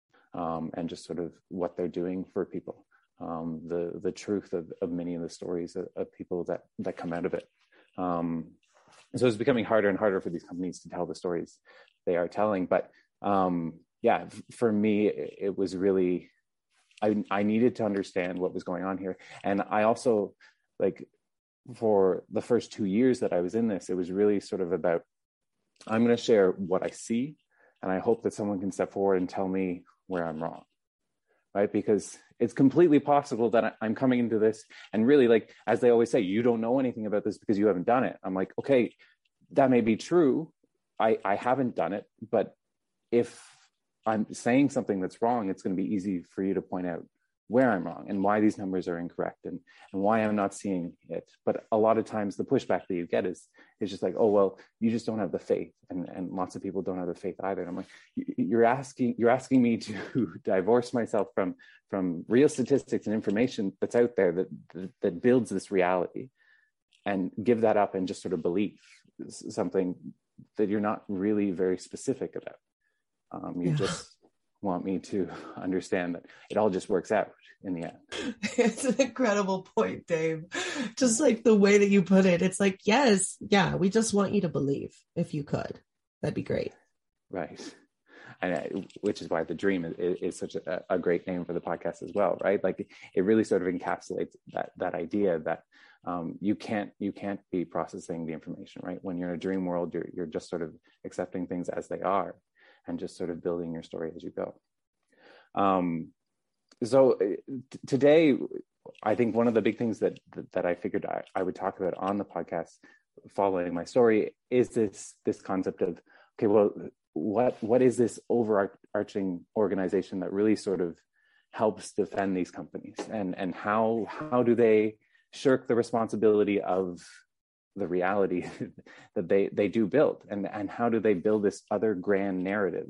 Um, and just sort of what they're doing for people. Um, the the truth of, of many of the stories of, of people that, that come out of it. Um, so it's becoming harder and harder for these companies to tell the stories they are telling. But um, yeah, for me, it was really, I, I needed to understand what was going on here. And I also, like, for the first two years that I was in this, it was really sort of about, I'm going to share what I see, and I hope that someone can step forward and tell me where I'm wrong, right? Because it's completely possible that I'm coming into this and really, like, as they always say, you don't know anything about this because you haven't done it. I'm like, okay, that may be true. I, I haven't done it, but if I'm saying something that's wrong, it's going to be easy for you to point out where I'm wrong and why these numbers are incorrect, and, and why I'm not seeing it. But a lot of times the pushback that you get is, is just like, oh, well, you just don't have the faith. And, and lots of people don't have the faith either. And I'm like, you're asking, you're asking me to divorce myself from, from real statistics and information that's out there that, that, that builds this reality, and give that up and just sort of believe something that you're not really very specific about. Um, you yeah. just want me to understand that it all just works out in the end. It's an incredible point, Dave. Just like the way that you put it, it's like, yes, yeah, we just want you to believe. If you could, that'd be great. Right. And I, which is why The Dream is, is such a, a great name for the podcast as well, right? Like, it really sort of encapsulates that that idea that um, you can't you can't be processing the information, right? When you're in a dream world, you're you're just sort of accepting things as they are, and just sort of building your story as you go. Um, so t- today, I think one of the big things that that I figured I, I would talk about on the podcast, following my story, is this this concept of, okay, well, what what is this overarching organization that really sort of helps defend these companies, and and how how do they shirk the responsibility of the reality that they they do build, and and how do they build this other grand narrative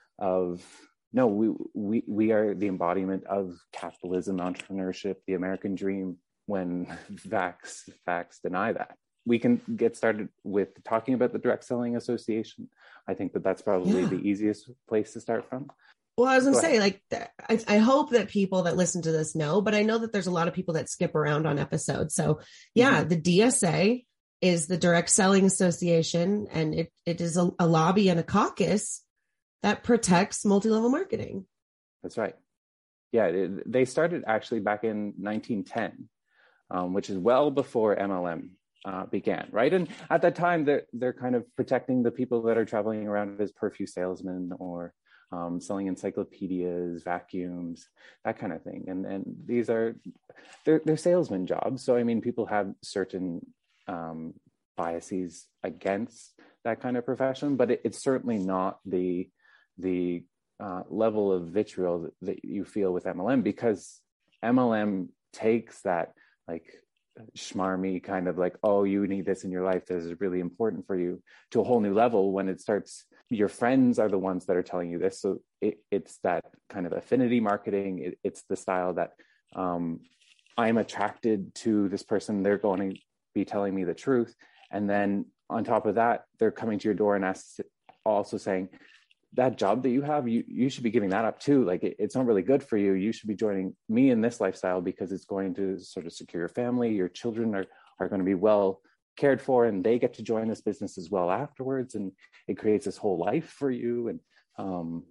of, no, we we we are the embodiment of capitalism, entrepreneurship, the American dream, when facts facts deny that. We can get started with talking about the Direct Selling Association. I think that that's probably yeah. the easiest place to start from. Well, I was going to say, like, I, I hope that people that listen to this know, but I know that there's a lot of people that skip around on episodes. So yeah, mm-hmm. the D S A is the Direct Selling Association, and it, it is a, a lobby and a caucus that protects multi-level marketing. That's right. Yeah, it, they started actually back in nineteen ten, um, which is well before M L M uh, began, right? And at that time, they're, they're kind of protecting the people that are traveling around as perfume salesmen, or um, selling encyclopedias, vacuums, that kind of thing. And and these are, they're, they're salesman jobs. So, I mean, people have certain um, biases against that kind of profession, but it, it's certainly not the, the uh, level of vitriol that, that you feel with M L M, because M L M takes that, like, schmarmy kind of like, oh, you need this in your life, this is really important for you, to a whole new level when it starts, your friends are the ones that are telling you this. So it, it's that kind of affinity marketing. It, it's the style that um, I'm attracted to this person, they're going to be telling me the truth. And then on top of that, they're coming to your door and ask, also saying, that job that you have, you, you should be giving that up too. Like, it, it's not really good for you. You should be joining me in this lifestyle, because it's going to sort of secure your family. Your children are, are going to be well cared for, and they get to join this business as well afterwards. And it creates this whole life for you. And um,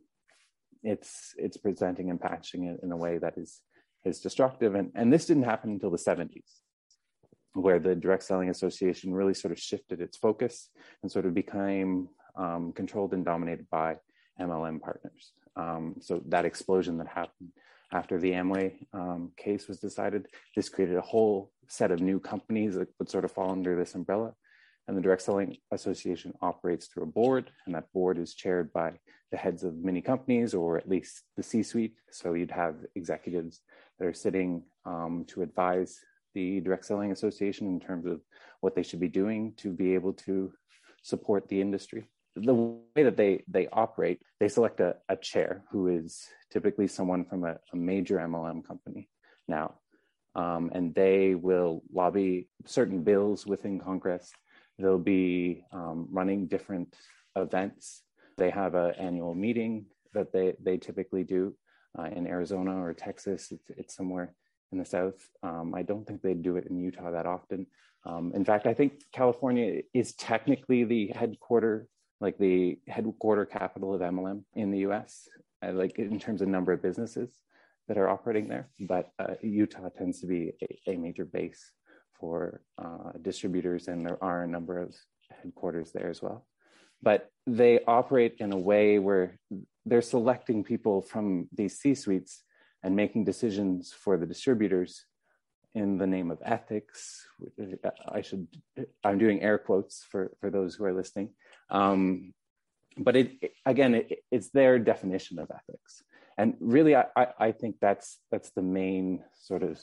it's, it's presenting and packaging it in a way that is, is destructive. And, and this didn't happen until the seventies, where the Direct Selling Association really sort of shifted its focus and sort of became um, controlled and dominated by M L M partners. Um, so that explosion that happened after the Amway um, case was decided, this created a whole set of new companies that would sort of fall under this umbrella. And the Direct Selling Association operates through a board, and that board is chaired by the heads of many companies, or at least the C-suite. So you'd have executives that are sitting um, to advise the Direct Selling Association in terms of what they should be doing to be able to support the industry. The way that they they operate, they select a, a chair who is typically someone from a, a major M L M company now, um, and they will lobby certain bills within Congress. They'll be um, running different events. They have an annual meeting that they they typically do uh, in Arizona or Texas. It's, it's somewhere in the South. Um, I don't think they do it in Utah that often. Um, in fact, I think California is technically the headquarter, like the headquarter capital of M L M in the U S, uh, like in terms of number of businesses that are operating there. But uh, Utah tends to be a, a major base for uh, distributors, and there are a number of headquarters there as well. But they operate in a way where they're selecting people from these C-suites and making decisions for the distributors in the name of ethics. I should, I'm doing air quotes for, for those who are listening. Um, but it, it again, it, it's their definition of ethics. And really, I, I think that's that's the main sort of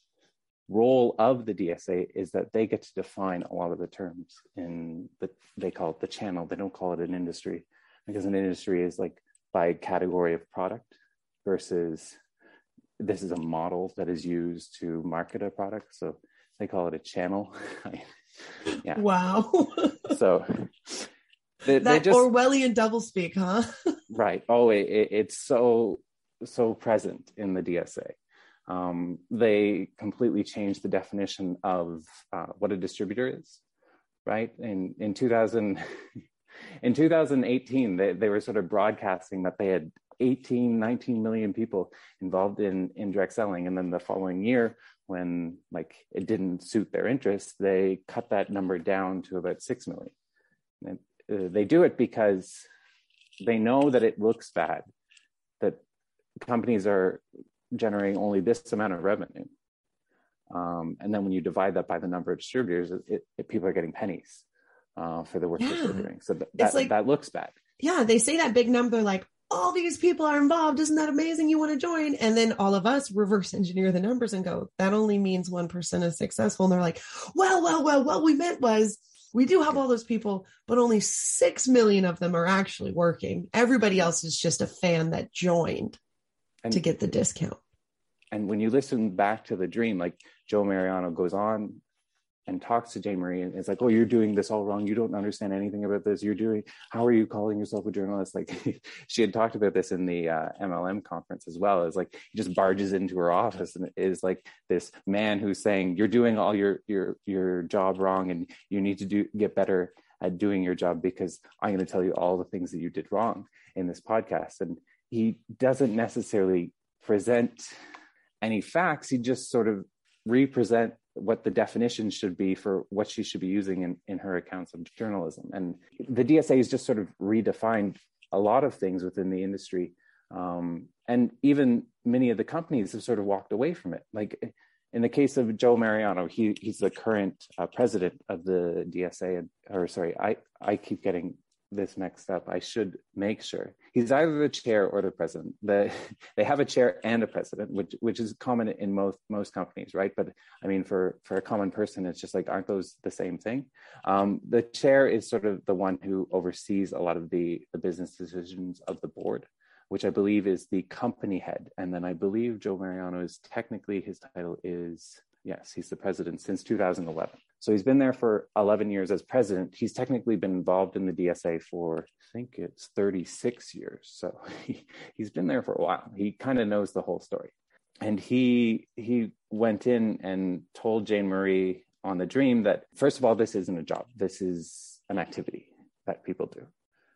role of the D S A, is that they get to define a lot of the terms in the, they call it the channel. They don't call it an industry, because an industry is like by category of product, versus this is a model that is used to market a product. So they call it a channel. Yeah. Wow. So they, that they just, Orwellian doublespeak, huh? Right. Oh, it, it, it's so, so present in the D S A. Um, they completely changed the definition of uh, what a distributor is, right? In in two thousand, in two thousand eighteen, they, they were sort of broadcasting that they had eighteen, nineteen million people involved in indirect selling. And then the following year, when like it didn't suit their interests, they cut that number down to about six million. And uh, they do it because they know that it looks bad, that companies are generating only this amount of revenue. Um, and then when you divide that by the number of distributors, it, it, people are getting pennies uh, for the work Yeah. that they're doing. So th- that, like, that looks bad. Yeah, they say that big number, like, all these people are involved. Isn't that amazing? You want to join? And then all of us reverse engineer the numbers and go, that only means one percent is successful. And they're like, well, well, well, what we meant was, we do have all those people, but only six million of them are actually working. Everybody else is just a fan that joined and, to get the discount. And when you listen back to the dream, like Joe Mariano goes on and talks to Jane Marie, and it's like, oh, you're doing this all wrong. You don't understand anything about this. You're doing, how are you calling yourself a journalist? Like she had talked about this in the uh, M L M conference as well. It's like, he just barges into her office and is like this man who's saying, you're doing all your, your, your job wrong, and you need to do, get better at doing your job, because I'm going to tell you all the things that you did wrong in this podcast. And he doesn't necessarily present any facts. He just sort of represent what the definition should be for what she should be using in, in her accounts of journalism. And the D S A has just sort of redefined a lot of things within the industry. Um, and even many of the companies have sort of walked away from it. Like in the case of Joe Mariano, he he's the current uh, president of the D S A, or sorry, I, I keep getting this mixed up. I should make sure. He's either the chair or the president. The, they have a chair and a president, which which is common in most most companies, right? But I mean, for for a common person, it's just like, aren't those the same thing? Um, the chair is sort of the one who oversees a lot of the the business decisions of the board, which I believe is the company head. And then I believe Joe Mariano is technically, his title is, yes, he's the president since two thousand eleven. So he's been there for eleven years as president. He's technically been involved in the D S A for, I think it's thirty-six years. So he, he's been there for a while. He kind of knows the whole story. And he he went in and told Jane Marie on the dream that, first of all, this isn't a job. This is an activity that people do.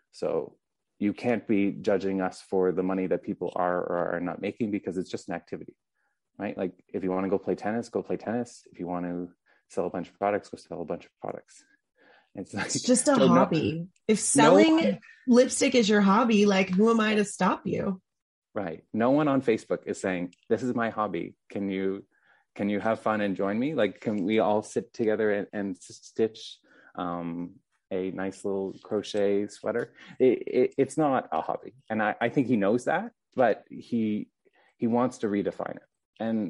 So you can't be judging us for the money that people are or are not making, because it's just an activity, right? Like if you want to go play tennis, go play tennis. If you want to sell a bunch of products, go sell a bunch of products. It's, like, It's just a so hobby. No, if selling no, lipstick is your hobby, like who am I to stop you? Right. No one on Facebook is saying, this is my hobby. Can you, can you have fun and join me? Like, can we all sit together and, and stitch um, a nice little crochet sweater? It, it, it's not a hobby. And I, I think he knows that, but he, he wants to redefine it. And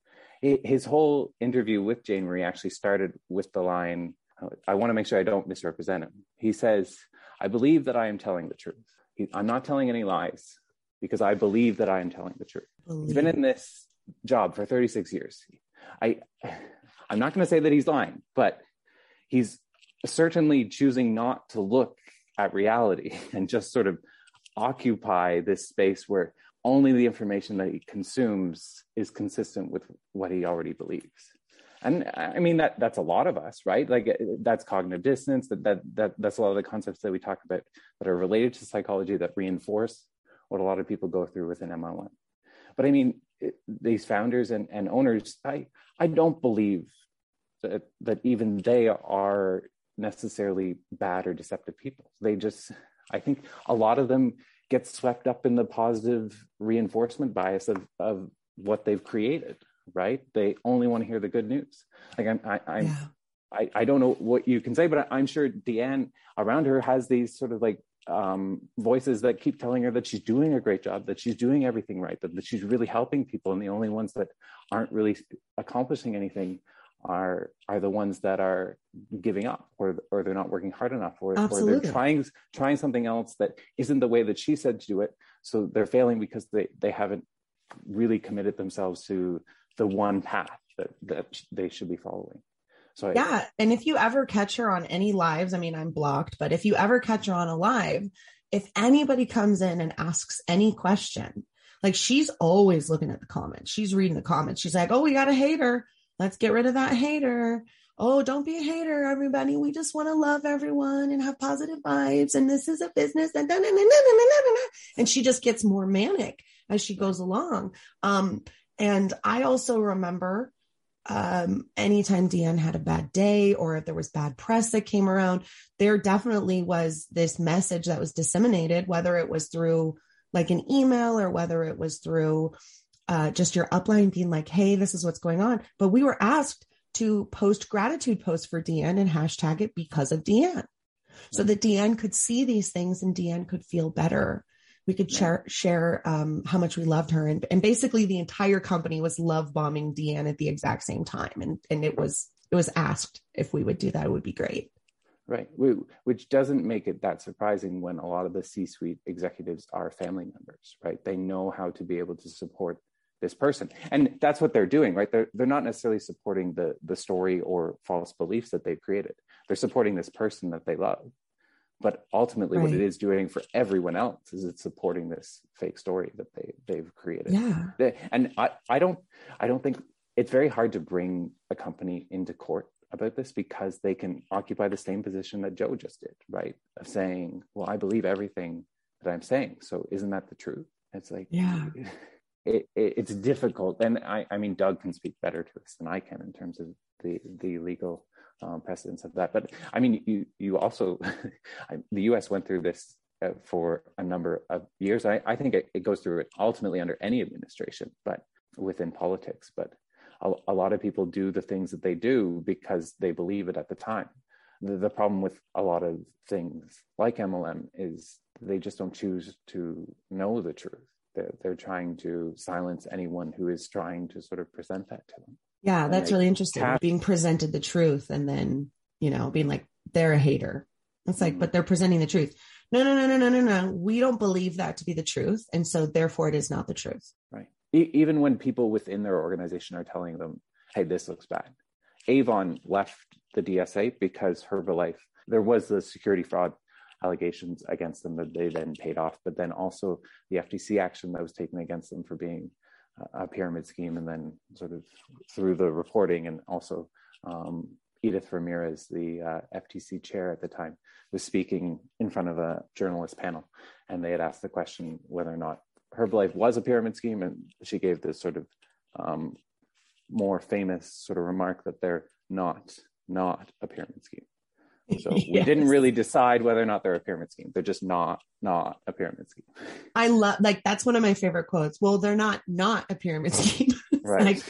his whole interview with Jane Marie actually started with the line, I want to make sure I don't misrepresent him. He says, I believe that I am telling the truth. He, I'm not telling any lies, because I believe that I am telling the truth. Believe. He's been in this job for thirty-six years. I, I'm not going to say that he's lying, but he's certainly choosing not to look at reality and just sort of occupy this space where only the information that he consumes is consistent with what he already believes. And I mean, that that's a lot of us, right? Like that's cognitive dissonance, that, that, that that's a lot of the concepts that we talk about that are related to psychology that reinforce what a lot of people go through with an M L M. But I mean, it, these founders and, and owners, I, I don't believe that, that even they are necessarily bad or deceptive people. They just, I think a lot of them get swept up in the positive reinforcement bias of, of what they've created. Right? They only want to hear the good news. Like I'm, I, I'm, yeah. I, I don't know what you can say, but I'm sure Deanne around her has these sort of like um, voices that keep telling her that she's doing a great job, that she's doing everything right, that, that she's really helping people. And the only ones that aren't really accomplishing anything are, are the ones that are giving up, or, or they're not working hard enough, or, or they're trying, trying something else that isn't the way that she said to do it. So they're failing because they, they haven't really committed themselves to the one path that, that they should be following. So yeah. I, and if you ever catch her on any lives, I mean, I'm blocked, but if you ever catch her on a live, if anybody comes in and asks any question, like she's always looking at the comments. She's reading the comments. She's like, oh, we got a hater. Let's get rid of that hater. Oh, don't be a hater, everybody. We just want to love everyone and have positive vibes. And this is a business. And, and she just gets more manic as she goes along. Um, And I also remember um, anytime Deanne had a bad day or if there was bad press that came around, there definitely was this message that was disseminated, whether it was through like an email or whether it was through uh, just your upline being like, hey, this is what's going on. But we were asked to post gratitude posts for Deanne and hashtag it because of Deanne, so that Deanne could see these things and Deanne could feel better. We could share, share um, how much we loved her. And, and basically the entire company was love bombing Deanne at the exact same time. And, and it was, it was asked if we would do that, it would be great. Right. Which doesn't make it that surprising when a lot of the C-suite executives are family members, right? They know how to be able to support this person. And that's what they're doing, right? They're, they're not necessarily supporting the, the story or false beliefs that they've created. They're supporting this person that they love. But ultimately, right. What it is doing for everyone else is it's supporting this fake story that they they've created. Yeah. They, and I, I don't I don't think it's very hard to bring a company into court about this because they can occupy the same position that Joe just did, right? Of saying, well, I believe everything that I'm saying. So isn't that the truth? It's like, yeah, it, it, it's difficult. And I, I mean, Doug can speak better to us than I can in terms of the the legal Um, precedence of that. But I mean, you you also, the U S went through this uh, for a number of years. I, I think it, it goes through it ultimately under any administration, but within politics. But a, a lot of people do the things that they do because they believe it at the time. The, the problem with a lot of things like M L M is they just don't choose to know the truth. They're, they're trying to silence anyone who is trying to sort of present that to them. Yeah, that's really interesting. Have, being presented the truth and then, you know, being like, they're a hater. It's like, mm-hmm. But they're presenting the truth. No, no, no, no, no, no, no. We don't believe that to be the truth. And so therefore it is not the truth. Right. E- even when people within their organization are telling them, hey, this looks bad. Avon left the D S A because Herbalife, there was the security fraud allegations against them that they then paid off, but then also the F T C action that was taken against them for being a pyramid scheme, and then sort of through the reporting, and also um, Edith Ramirez, the uh, F T C chair at the time, was speaking in front of a journalist panel, and they had asked the question whether or not Herbalife was a pyramid scheme, and she gave this sort of um, more famous sort of remark that they're not, not a pyramid scheme. So yes. We didn't really decide whether or not they're a pyramid scheme. They're just not, not a pyramid scheme. I love, like, that's one of my favorite quotes. Well, they're not, not a pyramid scheme. Right. Like,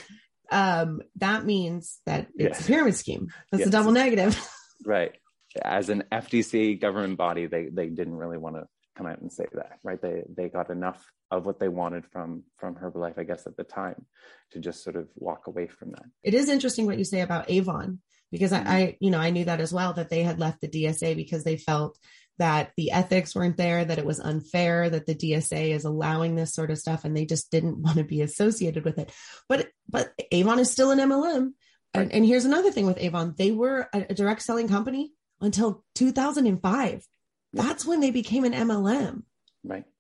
um, that means that it's yes. a pyramid scheme. That's yes. a double negative. Right. As an F T C government body, they, they didn't really want to come out and say that, right? They, they got enough of what they wanted from, from Herbalife, I guess, at the time, to just sort of walk away from that. It is interesting what you say about Avon. Because I, I, you know, I knew that as well, that they had left the D S A because they felt that the ethics weren't there, that it was unfair, that the D S A is allowing this sort of stuff, and they just didn't want to be associated with it. But, but Avon is still an M L M. Right. And, and here's another thing with Avon. They were a, a direct selling company until two thousand five. Yeah. That's when they became an M L M. Right.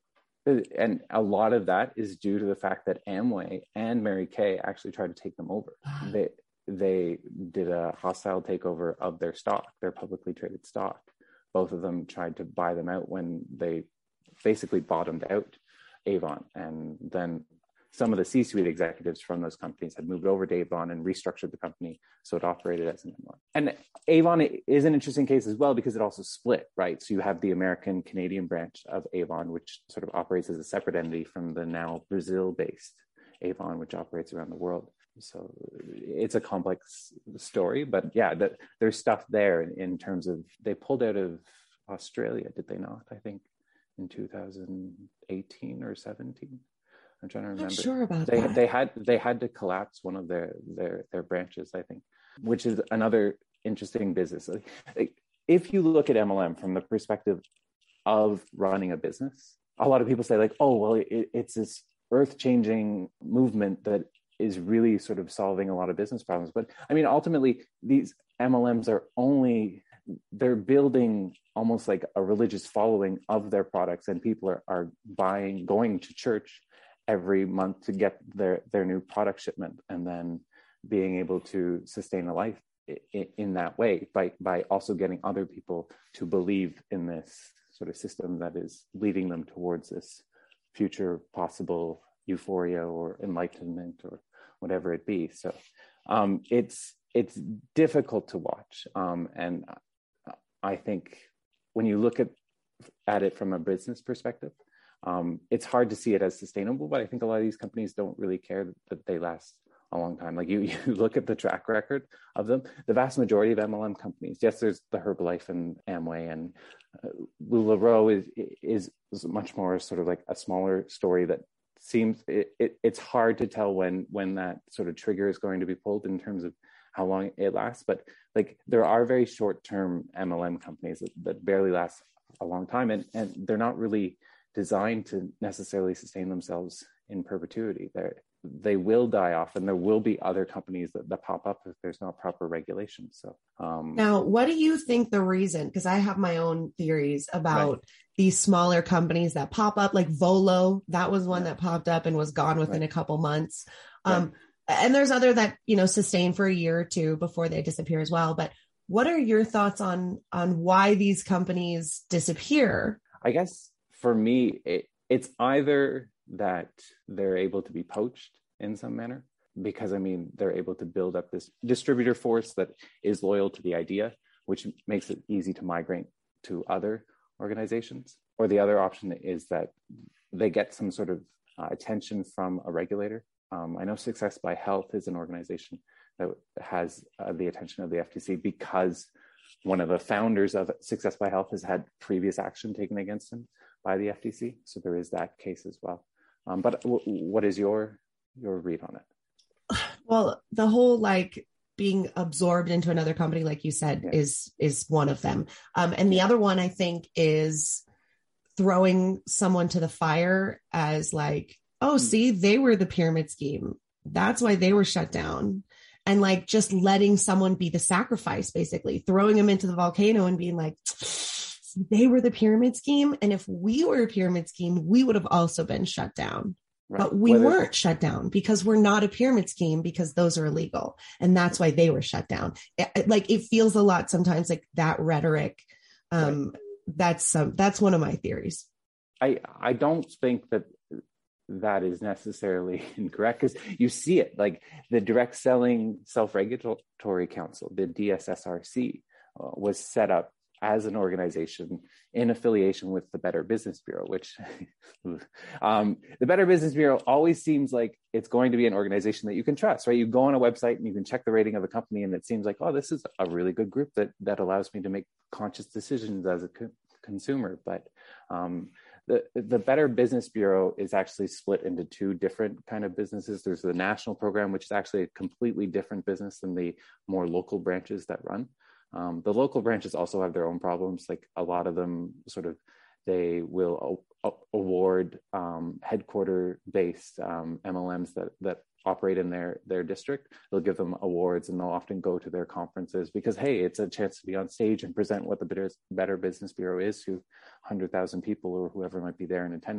And a lot of that is due to the fact that Amway and Mary Kay actually tried to take them over. They they did a hostile takeover of their stock, their publicly traded stock. Both of them tried to buy them out when they basically bottomed out Avon. And then some of the C-suite executives from those companies had moved over to Avon and restructured the company so it operated as an M L M. And Avon is an interesting case as well because it also split, right? So you have the American Canadian branch of Avon, which sort of operates as a separate entity from the now Brazil-based Avon, which operates around the world. So it's a complex story, but yeah, the, there's stuff there in, in terms of, they pulled out of Australia, did they not? I think in two thousand eighteen or seventeen. I'm trying to remember. Not sure about they, that. They had they had to collapse one of their their their branches, I think, which is another interesting business. Like, like, if you look at M L M from the perspective of running a business, a lot of people say like, oh, well, it, it's this earth-changing movement that is really sort of solving a lot of business problems. But I mean, ultimately, these M L Ms are only, they're building almost like a religious following of their products, and people are, are buying, going to church every month to get their, their new product shipment, and then being able to sustain a life in, in that way by, by also getting other people to believe in this sort of system that is leading them towards this future possible euphoria or enlightenment or whatever it be. So um, it's it's difficult to watch. Um, and I think when you look at, at it from a business perspective, um, it's hard to see it as sustainable, but I think a lot of these companies don't really care that, that they last a long time. Like you, you look at the track record of them, the vast majority of M L M companies, yes, there's the Herbalife and Amway, and uh, LuLaRoe is, is, is much more sort of like a smaller story that seems, it, it, it's hard to tell when, when that sort of trigger is going to be pulled in terms of how long it lasts. But like there are very short-term M L M companies that, that barely last a long time, and, and they're not really designed to necessarily sustain themselves in perpetuity. They're, they will die off, and there will be other companies that, that pop up if there's not proper regulation. So um, now, what do you think the reason? Because I have my own theories about right. these smaller companies that pop up, like Volo. That was one yeah. that popped up and was gone within right. a couple months. Um, right. And there's other that, you know, sustain for a year or two before they disappear as well. But what are your thoughts on on why these companies disappear? I guess for me, it, it's either that they're able to be poached in some manner, because I mean, they're able to build up this distributor force that is loyal to the idea, which makes it easy to migrate to other organizations. Or the other option is that they get some sort of uh, attention from a regulator. Um, I know Success by Health is an organization that has uh, the attention of the F T C because one of the founders of Success by Health has had previous action taken against him by the F T C. So there is that case as well. Um, but w- what is your your read on it? Well, the whole like being absorbed into another company, like you said, yeah. is is one of them. Um, and the other one, I think, is throwing someone to the fire as like, oh, mm. see, they were the pyramid scheme. That's why they were shut down. And like just letting someone be the sacrifice, basically throwing them into the volcano and being like, they were the pyramid scheme. And if we were a pyramid scheme, we would have also been shut down. Right. But we Whether- weren't shut down because we're not a pyramid scheme, because those are illegal. And that's why they were shut down. It, like it feels a lot sometimes like that rhetoric. Um, right. That's um, that's one of my theories. I, I don't think that that is necessarily incorrect, because you see it like the Direct Selling Self-Regulatory Council, the D S S R C, uh, was set up as an organization in affiliation with the Better Business Bureau, which um, the Better Business Bureau always seems like it's going to be an organization that you can trust, right? You go on a website and you can check the rating of a company, and it seems like, oh, this is a really good group that that allows me to make conscious decisions as a co- consumer. But um, the the Better Business Bureau is actually split into two different kind of businesses. There's the national program, which is actually a completely different business than the more local branches that run. Um, the local branches also have their own problems. Like a lot of them sort of, they will a- award um, headquarter-based um, M L Ms that that operate in their their district. They'll give them awards, and they'll often go to their conferences because, hey, it's a chance to be on stage and present what the Better, Better Business Bureau is to one hundred thousand people or whoever might be there in attendance.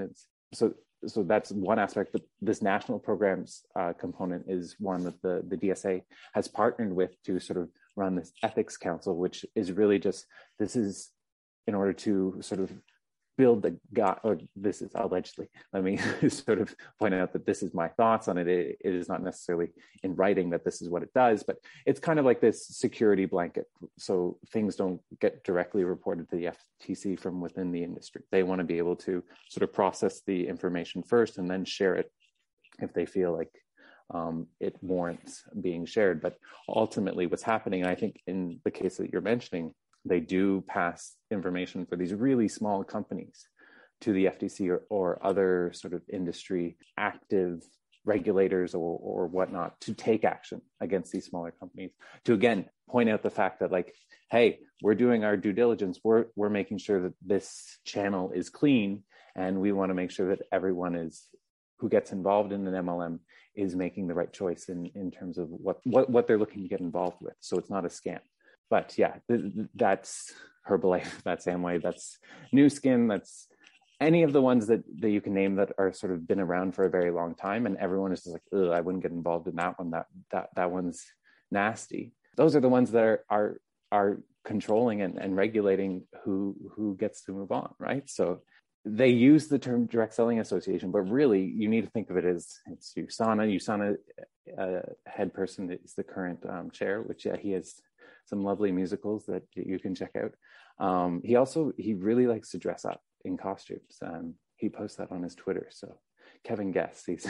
so so that's one aspect, but this national programs uh, component is one that the, the D S A has partnered with to sort of run this ethics council, which is really just, this is in order to sort of build the guy, or this is allegedly, let me sort of point out that this is my thoughts on it. it. It is not necessarily in writing that this is what it does, but it's kind of like this security blanket. So things don't get directly reported to the F T C from within the industry. They want to be able to sort of process the information first and then share it if they feel like um, it warrants being shared. But ultimately what's happening, and I think in the case that you're mentioning, they do pass information for these really small companies to the F T C or, or other sort of industry active regulators or, or whatnot to take action against these smaller companies, to again point out the fact that, like, hey, we're doing our due diligence, we're we're making sure that this channel is clean, and we want to make sure that everyone is who gets involved in an M L M is making the right choice in in terms of what what what they're looking to get involved with, so it's not a scam. But yeah, th- th- that's Herbalife, that's Amway, that's Nu Skin, that's any of the ones that, that you can name that are sort of been around for a very long time, and everyone is just like, ugh, I wouldn't get involved in that one. That that that one's nasty. Those are the ones that are are, are controlling and, and regulating who who gets to move on, right? So they use the term direct selling association, but really you need to think of it as it's USANA. USANA uh, head person is the current um, chair, which yeah, he has some lovely musicals that you can check out. Um, he also, he really likes to dress up in costumes. Um, he posts that on his Twitter. So Kevin Guess, he's,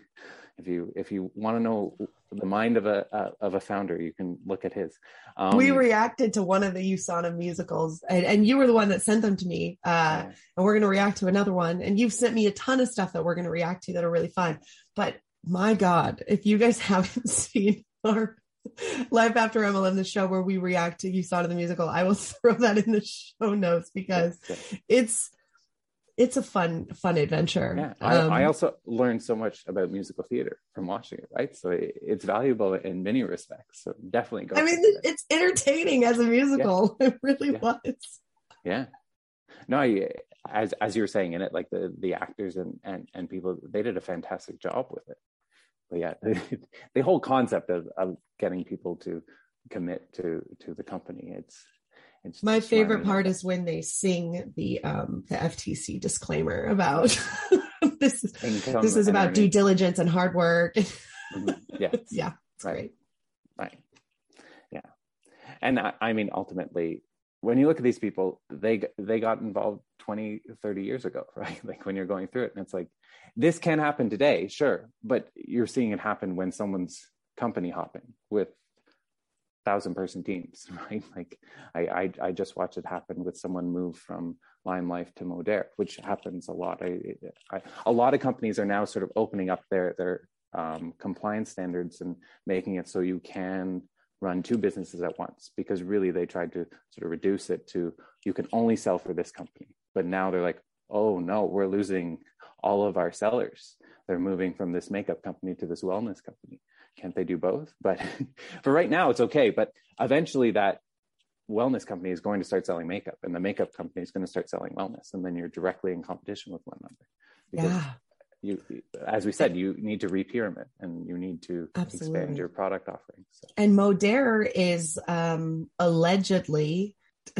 if you if you want to know the mind of a uh, of a founder, you can look at his. Um, we reacted to one of the USANA musicals, and, and you were the one that sent them to me. Uh, yeah. And we're going to react to another one. And you've sent me a ton of stuff that we're going to react to that are really fun. But my God, if you guys haven't seen our Life After M L M, the show where we react to USANA the musical, I will throw that in the show notes because it's it's a fun fun adventure. Yeah, I, um, I also learned so much about musical theater from watching it, right? So it, it's valuable in many respects. So definitely go. I mean, it. it's entertaining as a musical. Yeah. It really yeah. was. Yeah. No, I, as as you were saying in it, like the the actors and and and people, they did a fantastic job with it. But yeah, the whole concept of, of getting people to commit to to the company, it's it's my favorite part is when they sing the um the F T C disclaimer about this is Income this is about due diligence and hard work. Mm-hmm. Yeah, yeah, it's right. great. Right. Yeah, and I, I mean, ultimately, when you look at these people, they they got involved twenty, thirty years ago, right? Like when you're going through it, and it's like, this can happen today, sure, but you're seeing it happen when someone's company hopping with thousand person teams, right? Like I, I I just watched it happen with someone move from Lime Life to Modere, which happens a lot. I, I, a lot of companies are now sort of opening up their their um, compliance standards and making it so you can run two businesses at once, because really they tried to sort of reduce it to you can only sell for this company. But now they're like, oh no, we're losing all of our sellers. They're moving from this makeup company to this wellness company. Can't they do both? But for right now, it's okay. But eventually that wellness company is going to start selling makeup, and the makeup company is going to start selling wellness. And then you're directly in competition with one another. Because yeah. you, as we said, you need to re-pyramid and you need to Absolutely. expand your product offerings. So. And Modere is um, allegedly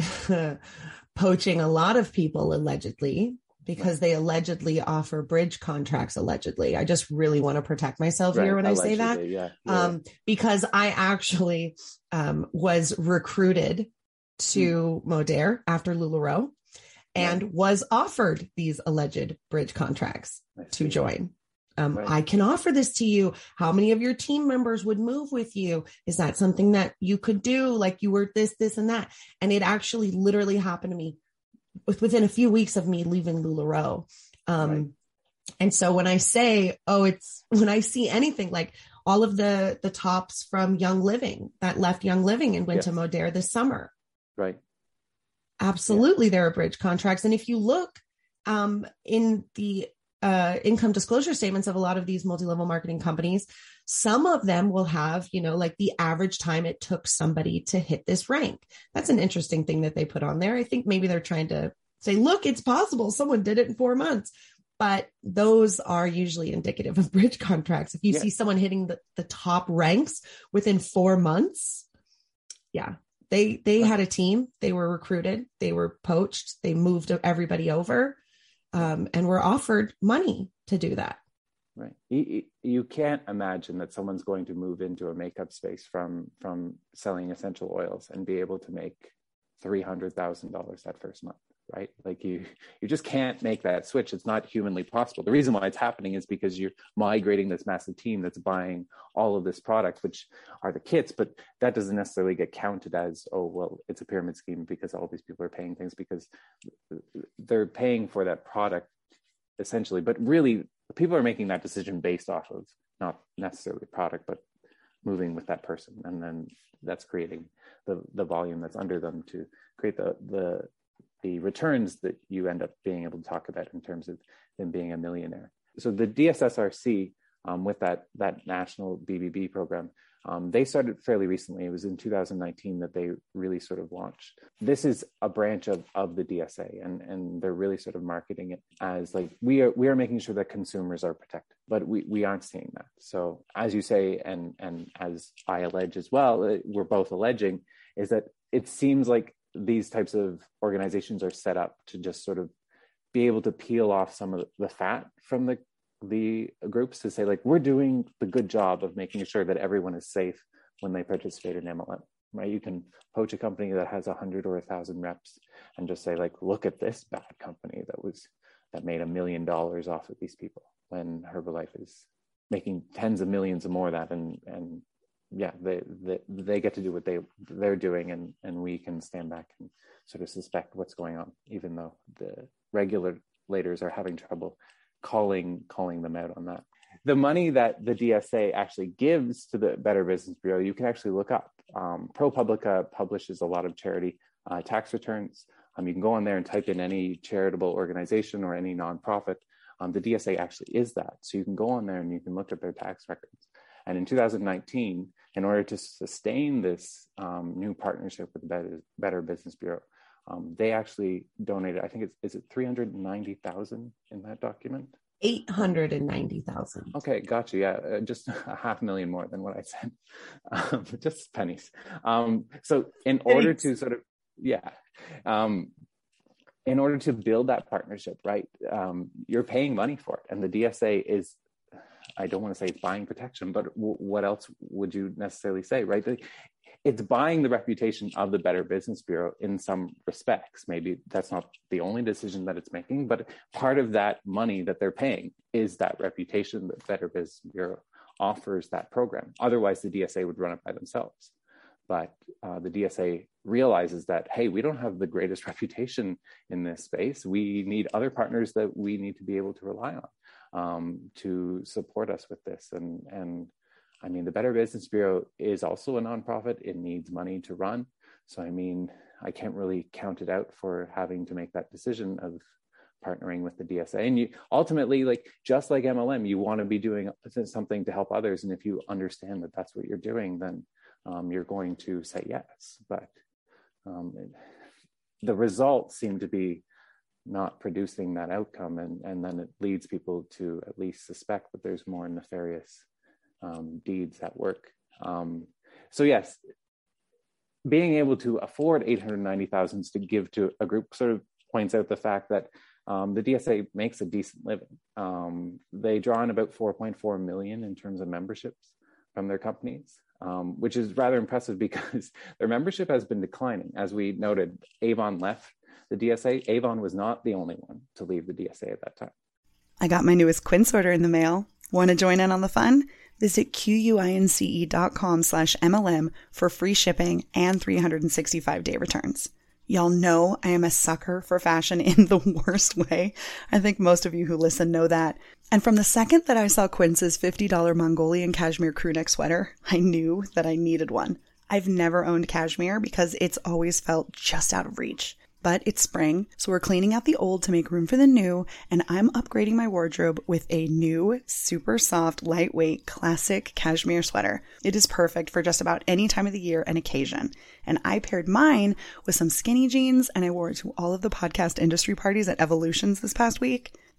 poaching a lot of people, allegedly, because they allegedly offer bridge contracts, allegedly. I just really want to protect myself right. here when allegedly, I say that. Yeah. Yeah. Um, because I actually um, was recruited to mm. Modere after LuLaRoe and right. was offered these alleged bridge contracts to join. Um, right. I can offer this to you. How many of your team members would move with you? Is that something that you could do? Like you were this, this, and that. And it actually literally happened to me within a few weeks of me leaving LuLaRoe. Um, right. And so when I say, oh, it's when I see anything like all of the, the tops from Young Living that left Young Living and went yes. to Modere this summer. Right. Absolutely. Yeah. There are bridge contracts. And if you look um, in the uh, income disclosure statements of a lot of these multi-level marketing companies, some of them will have, you know, like the average time it took somebody to hit this rank. That's an interesting thing that they put on there. I think maybe they're trying to say, look, it's possible. Someone did it in four months. but those are usually indicative of bridge contracts. If you yeah. see someone hitting the, the top ranks within four months, yeah, they they had a team, they were recruited, they were poached, they moved everybody over, um, and were offered money to do that. Right. You, you can't imagine that someone's going to move into a makeup space from from selling essential oils and be able to make three hundred thousand dollars that first month, right? Like you, you just can't make that switch. It's not humanly possible. The reason why it's happening is because you're migrating this massive team that's buying all of this product, which are the kits, but that doesn't necessarily get counted as, oh, well, it's a pyramid scheme because all these people are paying things because they're paying for that product essentially. But really, people are making that decision based off of not necessarily product, but moving with that person. And then that's creating the, the volume that's under them to create the, the, the returns that you end up being able to talk about in terms of them being a millionaire. So the D S S R C, um, with that, that national B B B program, um, they started fairly recently. It was in two thousand nineteen that they really sort of launched. This is a branch of, of the D S A, and, and they're really sort of marketing it as like, we are we are making sure that consumers are protected, but we, we aren't seeing that. So as you say, and, and as I allege as well, we're both alleging, is that it seems like these types of organizations are set up to just sort of be able to peel off some of the fat from the the groups to say, like, we're doing the good job of making sure that everyone is safe when they participate in M L M, right? You can poach a company that has a hundred or a thousand reps and just say, like, look at this bad company that was, that made a million dollars off of these people, when Herbalife is making tens of millions or more of that. And, and yeah, they, they, they get to do what they, they're doing. And, and we can stand back and sort of suspect what's going on, even though the regulators are having trouble calling calling them out on that. The money that the D S A actually gives to the Better Business Bureau, you can actually look up. Um, ProPublica publishes a lot of charity uh, tax returns. Um, you can go on there and type in any charitable organization or any nonprofit. Um, the D S A actually is that. So you can go on there and you can look at their tax records. And in two thousand nineteen, in order to sustain this um, new partnership with the Better, Better Business Bureau, Um, they actually donated, I think it's, is it three hundred ninety thousand in that document? eight hundred ninety thousand. Okay, gotcha. Yeah, uh, just a half million more than what I said. Um, just pennies. Um, so in order to sort of, yeah, um, in order to build that partnership, right, um, you're paying money for it. And the D S A is, I don't want to say it's buying protection, but w- what else would you necessarily say, right? The, It's buying the reputation of the Better Business Bureau in some respects. Maybe that's not the only decision that it's making, but part of that money that they're paying is that reputation that Better Business Bureau offers that program. Otherwise, the D S A would run it by themselves. But uh, the D S A realizes that, hey, we don't have the greatest reputation in this space. We need other partners that we need to be able to rely on um, to support us with this. And, and I mean, the Better Business Bureau is also a nonprofit. It needs money to run. So, I mean, I can't really count it out for having to make that decision of partnering with the D S A. And you ultimately, like, just like M L M, you want to be doing something to help others. And if you understand that that's what you're doing, then um, you're going to say yes. But um, it, the results seem to be not producing that outcome. And, and then it leads people to at least suspect that there's more nefarious um, deeds at work. Um, so yes, being able to afford eight hundred ninety thousand to give to a group sort of points out the fact that um, the D S A makes a decent living. Um, they draw in about four point four million in terms of memberships from their companies, um, which is rather impressive because their membership has been declining. As we noted, Avon left the D S A. Avon was not the only one to leave the D S A at that time. I got my newest Quince order in the mail. Want to join in on the fun? Visit Q-U-I-N-C-E.com slash MLM for free shipping and three hundred sixty-five day returns. Y'all know I am a sucker for fashion in the worst way. I think most of you who listen know that. And from the second that I saw Quince's fifty dollars Mongolian cashmere crewneck sweater, I knew that I needed one. I've never owned cashmere because it's always felt just out of reach. But it's spring, so we're cleaning out the old to make room for the new, and I'm upgrading my wardrobe with a new, super soft, lightweight, classic cashmere sweater. It is perfect for just about any time of the year and occasion. And I paired mine with some skinny jeans, and I wore it to all of the podcast industry parties at Evolutions this past week.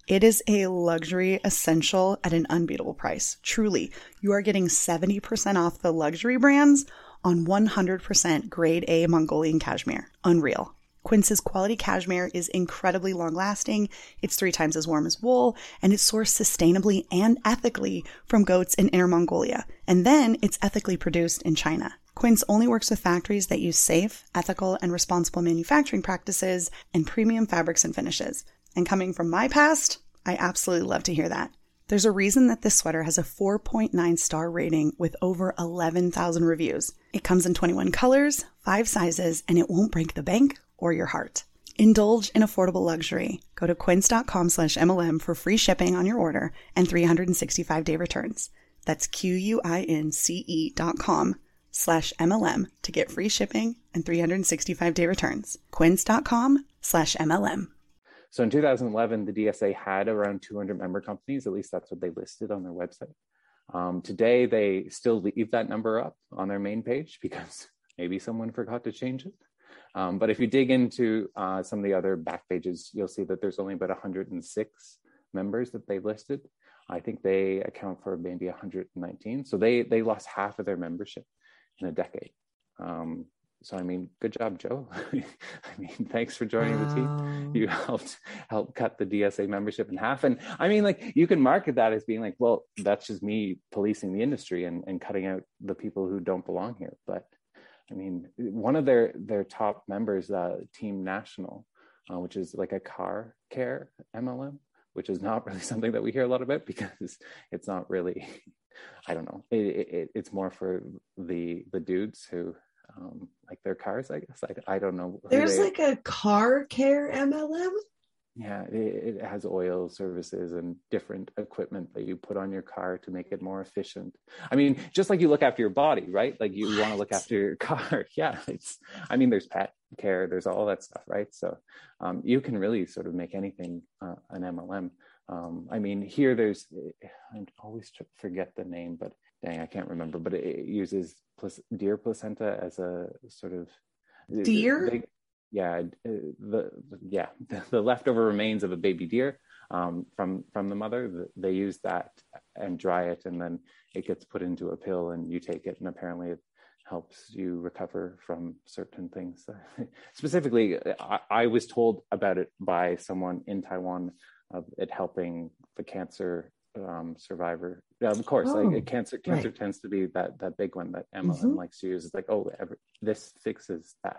It is a luxury essential at an unbeatable price. Truly, you are getting seventy percent off the luxury brands on one hundred percent grade A Mongolian cashmere. Unreal. Quince's quality cashmere is incredibly long-lasting, it's three times as warm as wool, and it's sourced sustainably and ethically from goats in Inner Mongolia. And then it's ethically produced in China. Quince only works with factories that use safe, ethical, and responsible manufacturing practices and premium fabrics and finishes. And coming from my past, I absolutely love to hear that. There's a reason that this sweater has a four point nine star rating with over eleven thousand reviews. It comes in twenty-one colors, five sizes, and it won't break the bank or your heart. Indulge in affordable luxury. Go to quince.com slash MLM for free shipping on your order and three hundred sixty-five day returns. That's Q-U-I-N-C-E dot com slash MLM to get free shipping and three hundred sixty-five day returns. Quince.com slash MLM. So in two thousand eleven, the D S A had around two hundred member companies. At least that's what they listed on their website. Um, today, they still leave that number up on their main page because maybe someone forgot to change it. Um, but if you dig into uh, some of the other back pages, you'll see that there's only about one hundred six members that they listed. I think they account for maybe one hundred nineteen. So they they lost half of their membership in a decade. Um, so, I mean, good job, Joe. I mean, thanks for joining wow. the team. You helped help cut the D S A membership in half. And I mean, like, you can market that as being like, well, that's just me policing the industry and, and cutting out the people who don't belong here. But I mean, one of their, their top members, uh, Team National, uh, which is like a car care M L M, which is not really something that we hear a lot about because it's not really, I don't know, it, it, it's more for the the dudes who um, like their cars, I guess. I, I don't know. There's they, like a car care M L M? Yeah, it, it has oil services and different equipment that you put on your car to make it more efficient. I mean, just like you look after your body, right? Like you want to look after your car. Yeah, it's, I mean, there's pet care, there's all that stuff, right? So um, you can really sort of make anything uh, an M L M. Um, I mean, here there's, I always forget the name, but dang, I can't remember, but it, it uses plus, deer placenta as a sort of... Deer? They, yeah, the, the yeah the, the leftover remains of a baby deer um, from from the mother. They use that and dry it, and then it gets put into a pill, and you take it, and apparently it helps you recover from certain things. Specifically, I, I was told about it by someone in Taiwan of it helping the cancer um, survivor. Of course, oh, like cancer cancer right. tends to be that that big one that M L M mm-hmm. likes to use. It's like, oh, every, this fixes that.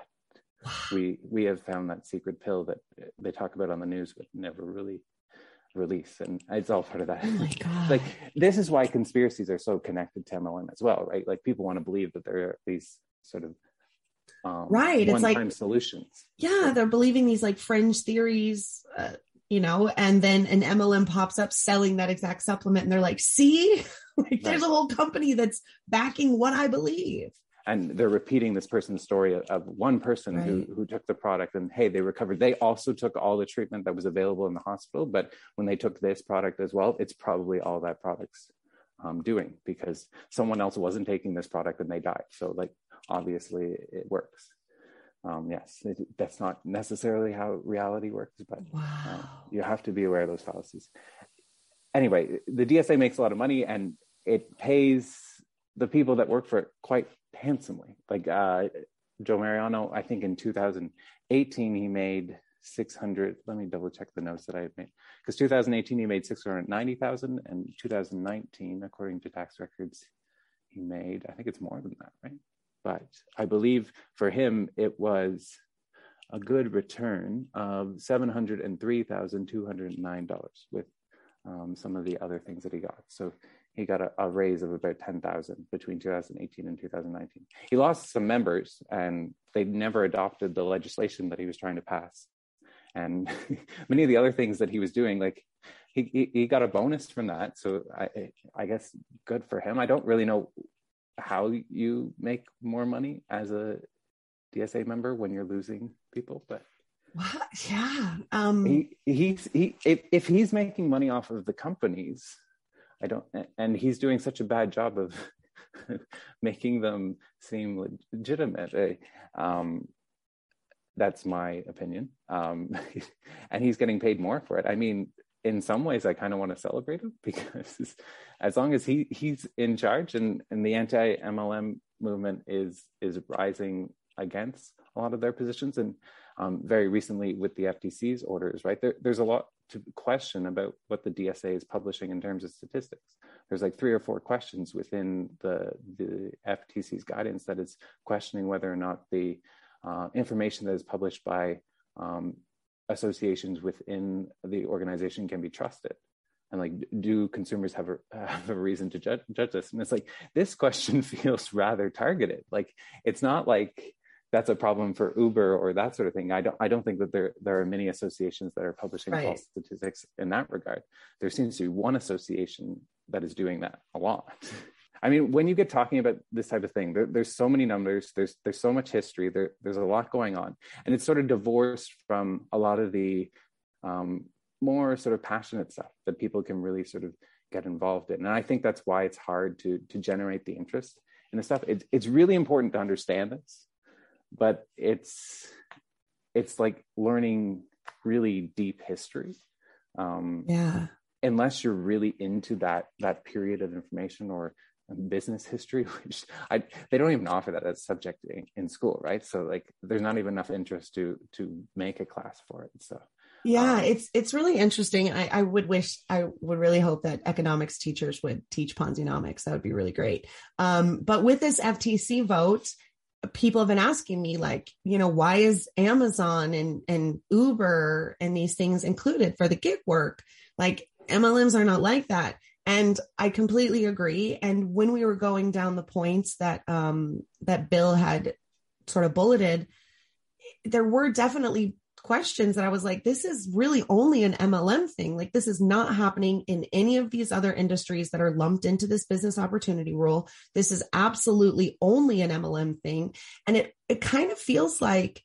we we have found that secret pill that they talk about on the news but never really release, and it's all part of that. Oh my God. Like, this is why conspiracies are so connected to M L M as well, right? Like, people want to believe that there are these sort of um, right it's one-time like solutions. Yeah, they're believing these like fringe theories, uh, you know, and then an M L M pops up selling that exact supplement, and they're like, see, like, there's right. a whole company that's backing what I believe. And they're repeating this person's story of, of one person right. who, who took the product and, hey, they recovered. They also took all the treatment that was available in the hospital. But when they took this product as well, it's probably all that product's um, doing, because someone else wasn't taking this product and they died. So, like, obviously it works. Um, yes, it, that's not necessarily how reality works, but wow. um, you have to be aware of those fallacies. Anyway, the D S A makes a lot of money, and it pays the people that work for it quite handsomely. Like uh, Joe Mariano, I think in two thousand eighteen, he made six hundred, let me double check the notes that I had made. Because two thousand eighteen, he made six hundred ninety thousand, and two thousand nineteen, according to tax records, he made, I think it's more than that, right? But I believe for him, it was a good return of seven hundred three thousand two hundred nine dollars with um, some of the other things that he got. So he got a, a raise of about ten thousand between two thousand eighteen and two thousand nineteen. He lost some members, and they never adopted the legislation that he was trying to pass. And many of the other things that he was doing, like he, he, he got a bonus from that. So I, I guess good for him. I don't really know how you make more money as a D S A member when you're losing people, but what? Yeah. Um, he, he's, he, if, if he's making money off of the companies, I don't, and he's doing such a bad job of making them seem legitimate. Um, that's my opinion. Um, and he's getting paid more for it. I mean, in some ways, I kind of want to celebrate him, because as long as he he's in charge, and, and the anti-M L M movement is is rising against a lot of their positions, and um, very recently with the F T C's orders, right? There, there's a lot to question about what the D S A is publishing in terms of statistics. There's like three or four questions within the the F T C's guidance that is questioning whether or not the uh, information that is published by um, associations within the organization can be trusted. And like, do consumers have a, have a reason to judge, judge this? And it's like, this question feels rather targeted. Like, it's not like that's a problem for Uber or that sort of thing. I don't, I don't think that there, there are many associations that are publishing right. false statistics in that regard. There seems to be one association that is doing that a lot. I mean, when you get talking about this type of thing, there, there's so many numbers, there's there's so much history, there, there's a lot going on. And it's sort of divorced from a lot of the um, more sort of passionate stuff that people can really sort of get involved in. And I think that's why it's hard to to generate the interest in the stuff. It, it's really important to understand this, but it's it's like learning really deep history. Um, yeah. Unless you're really into that that period of information or business history, which I they don't even offer that as a subject in, in school, right? So like, there's not even enough interest to to make a class for it. So yeah, um, it's it's really interesting. I, I would wish, I would really hope that economics teachers would teach Ponzinomics. That would be really great. Um, but with this F T C vote, people have been asking me, like, you know, why is Amazon and and Uber and these things included for the gig work? Like, M L Ms are not like that. And I completely agree. And when we were going down the points that um, that Bill had sort of bulleted, there were definitely questions that I was like, this is really only an M L M thing. Like, this is not happening in any of these other industries that are lumped into this business opportunity rule. This is absolutely only an M L M thing. And it it kind of feels like,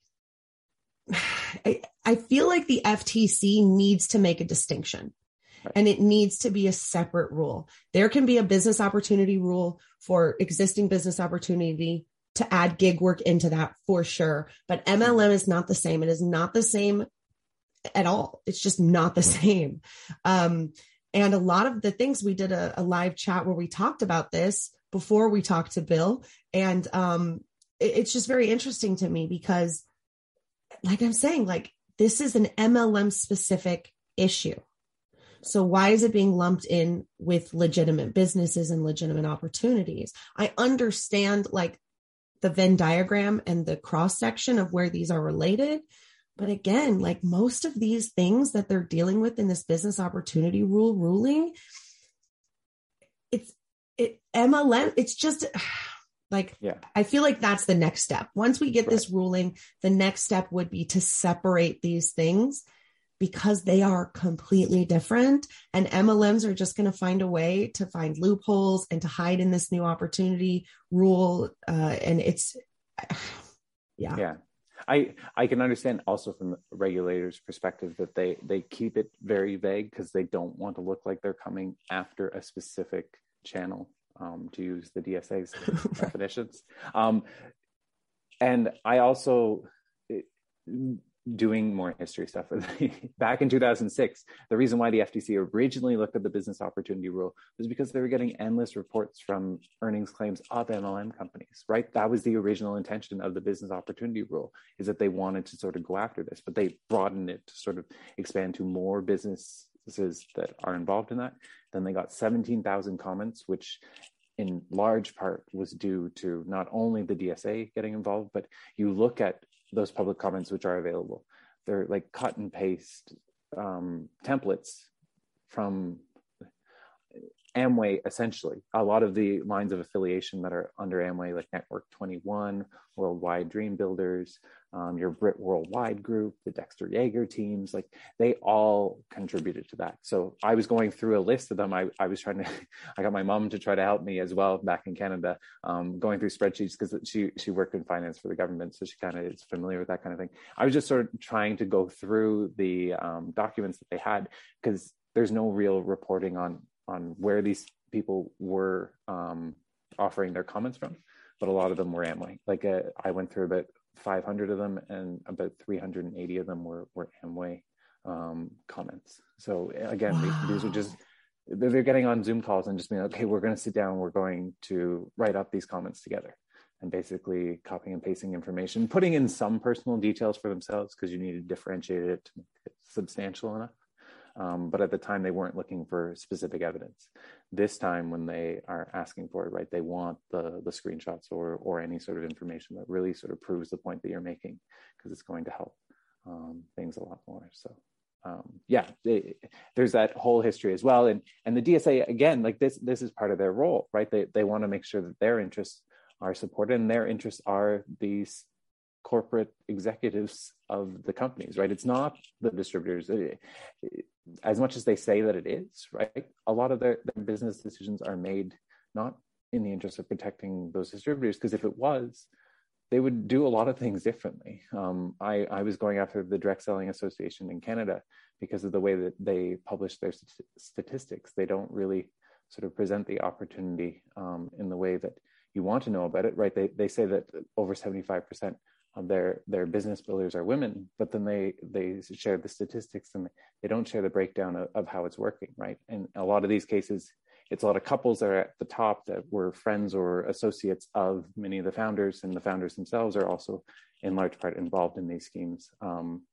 I, I feel like the F T C needs to make a distinction. And it needs to be a separate rule. There can be a business opportunity rule for existing business opportunity to add gig work into that, for sure. But M L M is not the same. It is not the same at all. It's just not the same. Um, and a lot of the things, we did a, a live chat where we talked about this before we talked to Bill. And um, it, it's just very interesting to me because, like I'm saying, like, this is an M L M specific issue. So why is it being lumped in with legitimate businesses and legitimate opportunities? I understand like the Venn diagram and the cross section of where these are related. But again, like, most of these things that they're dealing with in this business opportunity rule ruling, it's it M L M. It's just like, yeah. I feel like that's the next step. Once we get right. this ruling, the next step would be to separate these things, because they are completely different, and M L Ms are just going to find a way to find loopholes and to hide in this new opportunity rule. Uh, and it's, yeah. Yeah. I, I can understand also from the regulator's perspective that they, they keep it very vague because they don't want to look like they're coming after a specific channel, um, to use the D S A's right. definitions. Um, and I also, it, doing more history stuff. Back in two thousand six, the reason why the F T C originally looked at the business opportunity rule was because they were getting endless reports from earnings claims of M L M companies, right? That was the original intention of the business opportunity rule, is that they wanted to sort of go after this, but they broadened it to sort of expand to more businesses that are involved in that. Then they got seventeen thousand comments, which in large part was due to not only the D S A getting involved, but you look at those public comments which are available. They're like cut and paste um, templates from Amway, essentially. A lot of the lines of affiliation that are under Amway, like Network twenty-one, Worldwide Dream Builders, um, your Brit Worldwide group, the Dexter Yeager teams, like they all contributed to that. So I was going through a list of them. I, I was trying to, I got my mom to try to help me as well back in Canada, um, going through spreadsheets because she, she worked in finance for the government. So she kind of is familiar with that kind of thing. I was just sort of trying to go through the um, documents that they had, because there's no real reporting on on where these people were um, offering their comments from, but a lot of them were Amway. Like uh, I went through about five hundred of them, and about three hundred eighty of them were, were Amway um, comments. So again, Wow. the, these are just, they're, they're getting on Zoom calls and just being, okay, we're going to sit down, we're going to write up these comments together, and basically copying and pasting information, putting in some personal details for themselves because you need to differentiate it to make it substantial enough. Um, but at the time, they weren't looking for specific evidence. This time, when they are asking for it, right, they want the the screenshots or or any sort of information that really sort of proves the point that you're making, because it's going to help um, things a lot more. So, um, yeah, they, there's that whole history as well. And and the D S A, again, like this this is part of their role, right? They they want to make sure that their interests are supported, and their interests are these corporate executives of the companies, right? It's not the distributors. It, it, as much as they say that it is, right? A lot of their, their business decisions are made not in the interest of protecting those distributors, because if it was, they would do a lot of things differently. Um, I, I was going after the Direct Selling Association in Canada because of the way that they publish their st- statistics. They don't really sort of present the opportunity um, in the way that you want to know about it, right? They they say that over seventy-five percent of their their business builders are women, but then they they share the statistics and they don't share the breakdown of, of how it's working, right? And a lot of these cases, it's a lot of couples that are at the top that were friends or associates of many of the founders, and the founders themselves are also in large part involved in these schemes. Um,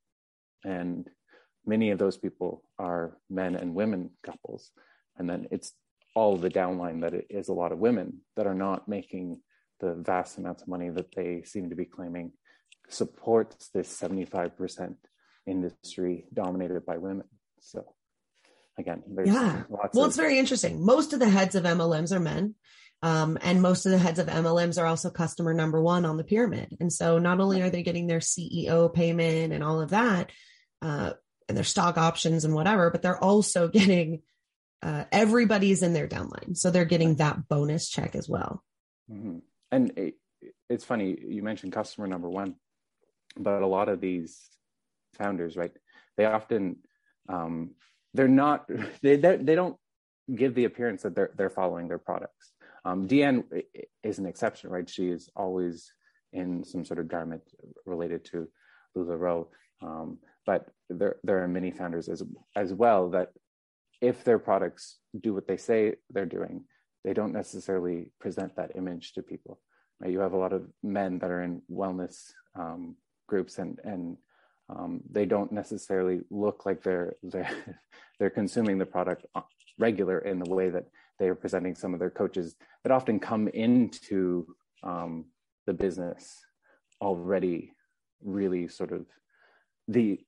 and many of those people are men and women couples. And then it's all the downline that it is a lot of women that are not making the vast amounts of money that they seem to be claiming supports this seventy-five percent industry dominated by women. So again, there's yeah. lots well, of... it's very interesting. Most of the heads of M L Ms are men. Um, and most of the heads of M L Ms are also customer number one on the pyramid. And so not only are they getting their C E O payment and all of that, uh, and their stock options and whatever, but they're also getting, uh, everybody's in their downline. So they're getting that bonus check as well. Mm-hmm. And it, it's funny, you mentioned customer number one, but a lot of these founders, right, they often, um, they're not, they, they they don't give the appearance that they're they're following their products. Um, Deanne is an exception, right? She is always in some sort of garment related to LuLaRoe. Um, but there there are many founders as as well that if their products do what they say they're doing, they don't necessarily present that image to people. Right? You have a lot of men that are in wellness um, groups, and and um, they don't necessarily look like they're they're they're consuming the product regular in the way that they are presenting some of their coaches that often come into um, the business already really sort of the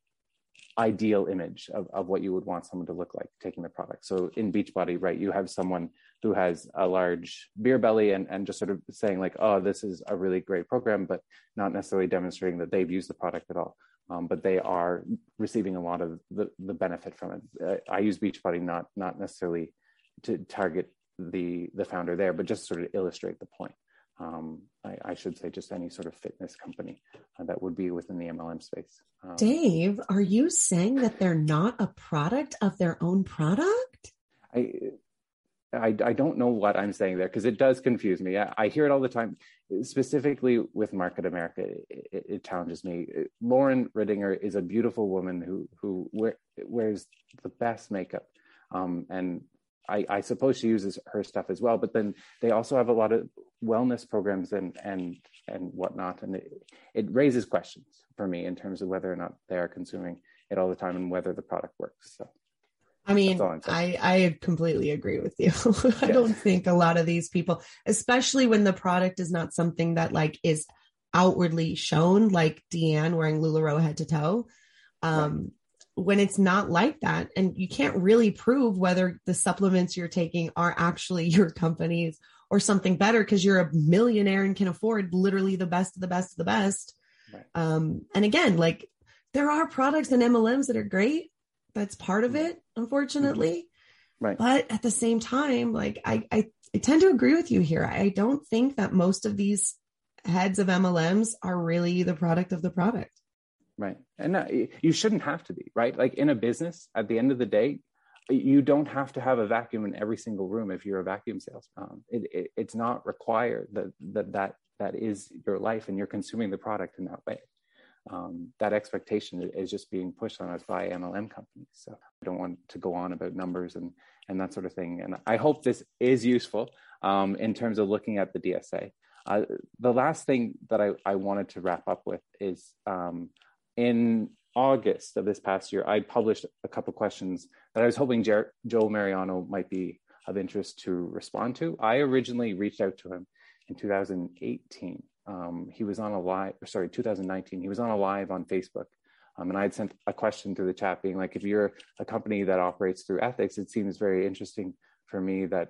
ideal image of, of what you would want someone to look like taking the product. So in Beachbody, right, you have someone who has a large beer belly and, and just sort of saying like, oh, this is a really great program, but not necessarily demonstrating that they've used the product at all. Um, but they are receiving a lot of the, the benefit from it. Uh, I use Beachbody not not necessarily to target the the founder there, but just sort of illustrate the point. Um, I, I should say just any sort of fitness company uh, that would be within the M L M space. Um, Dave, are you saying that they're not a product of their own product? I, I, I don't know what I'm saying there because it does confuse me. I, I hear it all the time, specifically with Market America. It, it, it challenges me. Lauren Riddinger is a beautiful woman who who wear, wears the best makeup, um, and I, I suppose she uses her stuff as well. But then they also have a lot of wellness programs and and and whatnot, and it, it raises questions for me in terms of whether or not they are consuming it all the time and whether the product works. So. I mean, I, I completely agree with you. I yeah. don't think a lot of these people, especially when the product is not something that like is outwardly shown, like Deanne wearing LuLaRoe head to toe. Um, right. When it's not like that, and you can't really prove whether the supplements you're taking are actually your company's or something better because you're a millionaire and can afford literally the best of the best of the best. Right. Um, and again, like there are products and M L Ms that are great. That's part of it, unfortunately. Right. But at the same time, like I, I, I tend to agree with you here. I don't think that most of these heads of M L Ms are really the product of the product. Right. And uh, you shouldn't have to be, right? Like in a business, at the end of the day, you don't have to have a vacuum in every single room if you're a vacuum salesman. It, it, it's not required that, that that that is your life and you're consuming the product in that way. um, that expectation is just being pushed on us by M L M companies. So I don't want to go on about numbers and, and that sort of thing. And I hope this is useful um, in terms of looking at the D S A. Uh, the last thing that I, I wanted to wrap up with is um, in August of this past year, I published a couple questions that I was hoping Jer- Joe Mariano might be of interest to respond to. I originally reached out to him in two thousand eighteen. Um, he was on a live, or sorry, two thousand nineteen. He was on a live on Facebook. Um, and I had sent a question through the chat being like, if you're a company that operates through ethics, it seems very interesting for me that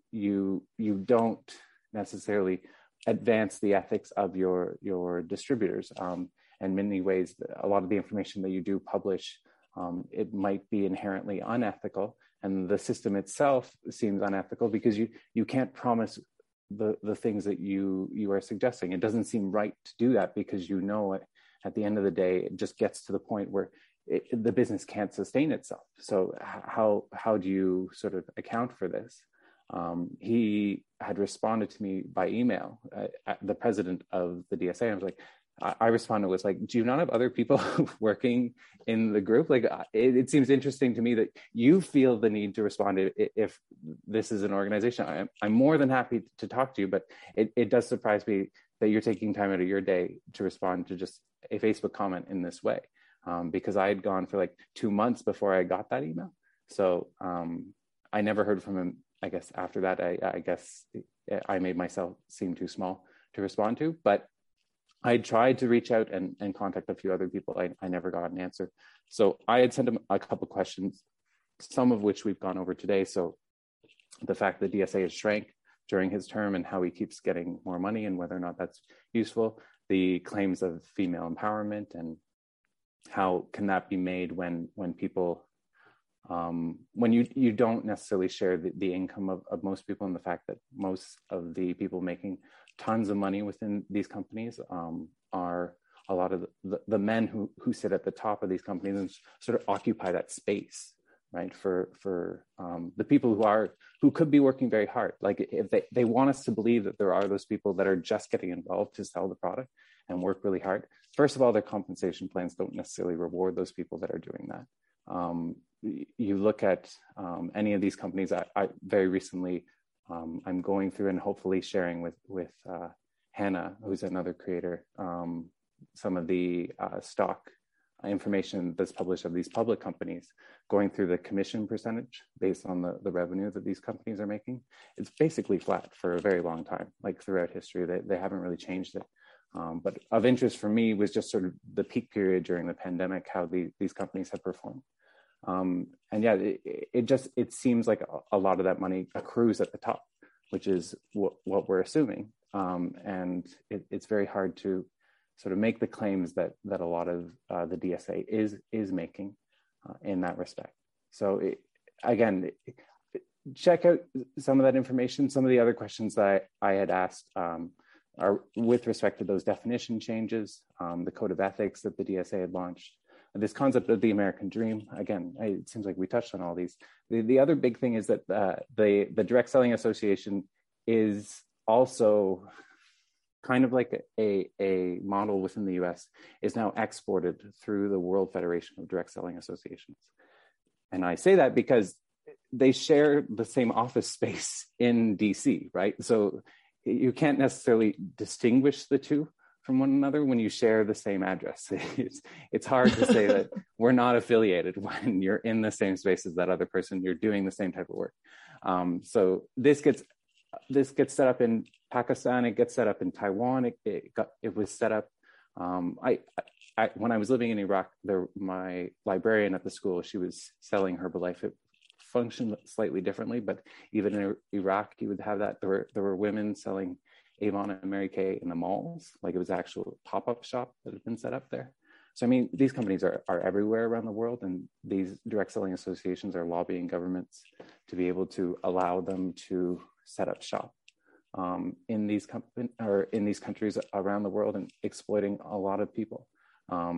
you you don't necessarily advance the ethics of your your distributors. Um, in many ways, a lot of the information that you do publish, um, it might be inherently unethical, and the system itself seems unethical because you you can't promise the the things that you you are suggesting. It doesn't seem right to do that because you know it, at the end of the day, it just gets to the point where it, the business can't sustain itself. So how how do you sort of account for this? Um, he had responded to me by email, uh, the president of the D S A. I was like, I, I responded with like, do you not have other people working in the group? Like, it, it seems interesting to me that you feel the need to respond to if this is an organization. I'm, I'm more than happy to talk to you, but it, it does surprise me that you're taking time out of your day to respond to just a Facebook comment in this way. Um, because I had gone for like two months before I got that email. So um, I never heard from him. I guess after that, I, I guess I made myself seem too small to respond to, but I tried to reach out and, and contact a few other people. I, I never got an answer. So I had sent him a couple questions, some of which we've gone over today. So the fact that D S A has shrank during his term and how he keeps getting more money and whether or not that's useful, the claims of female empowerment and how can that be made when when people Um, when you you don't necessarily share the, the income of, of most people, and the fact that most of the people making tons of money within these companies um, are a lot of the, the, the men who who sit at the top of these companies and sort of occupy that space, right? For for um, the people who are who could be working very hard. Like if they, they want us to believe that there are those people that are just getting involved to sell the product and work really hard. First of all, their compensation plans don't necessarily reward those people that are doing that. Um, you look at um, any of these companies. I, I very recently, um, I'm going through and hopefully sharing with with uh, Hannah, who's another creator, um, some of the uh, stock information that's published of these public companies, going through the commission percentage based on the, the revenue that these companies are making. It's basically flat for a very long time, like throughout history. They, they haven't really changed it. Um, but of interest for me was just sort of the peak period during the pandemic, how the, these companies have performed. Um, and yeah, it, it just, it seems like a, a lot of that money accrues at the top, which is what, what we're assuming. Um, and it, it's very hard to sort of make the claims that that a lot of uh, the D S A is is making uh, in that respect. So it, again, it, check out some of that information. Some of the other questions that I, I had asked um, are with respect to those definition changes, um, the code of ethics that the D S A had launched, this concept of the American dream. Again, it seems like we touched on all these. The, the other big thing is that uh, the, the Direct Selling Association is also kind of like a, a model within the U S, is now exported through the World Federation of Direct Selling Associations. And I say that because they share the same office space in D C, right? So you can't necessarily distinguish the two from one another when you share the same address. It's it's hard to say that we're not affiliated when you're in the same space as that other person, you're doing the same type of work. Um, so this gets this gets set up in Pakistan, it gets set up in Taiwan, it it, got, it was set up. Um, I, I when I was living in Iraq, there, my librarian at the school, she was selling Herbalife. It functioned slightly differently, but even in Iraq, you would have that. There were there were women selling Avon and Mary Kay in the malls, like it was actual pop-up shop that had been set up there. So, I mean, these companies are, are everywhere around the world, and these direct selling associations are lobbying governments to be able to allow them to set up shop um, in these company or in these countries around the world and exploiting a lot of people. Um,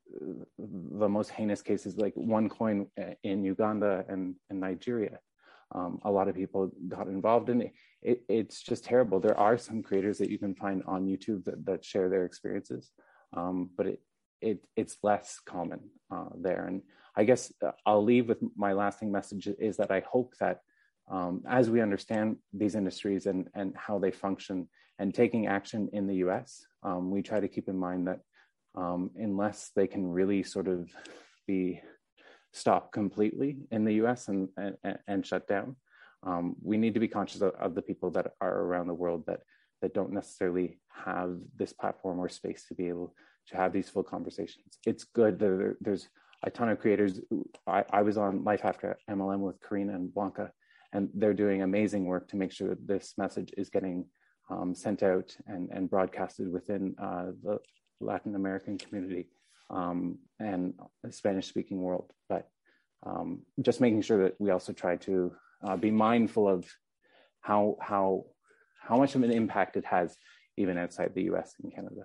the most heinous cases, like OneCoin in Uganda and, and Nigeria. Um, a lot of people got involved in it. it. It's just terrible. There are some creators that you can find on YouTube that, that share their experiences, um, but it, it it's less common uh, there. And I guess I'll leave with my lasting message is that I hope that um, as we understand these industries and, and how they function and taking action in the U S, um, we try to keep in mind that um, unless they can really sort of be stopped completely in the U S and, and, and shut down, um, we need to be conscious of, of the people that are around the world that, that don't necessarily have this platform or space to be able to have these full conversations. It's good that there, there's a ton of creators. I, I was on Life After M L M with Karina and Blanca, and they're doing amazing work to make sure that this message is getting um, sent out and, and broadcasted within uh, the Latin American community um, and the Spanish-speaking world. But um, just making sure that we also try to uh, be mindful of how how how much of an impact it has even outside the U S and Canada.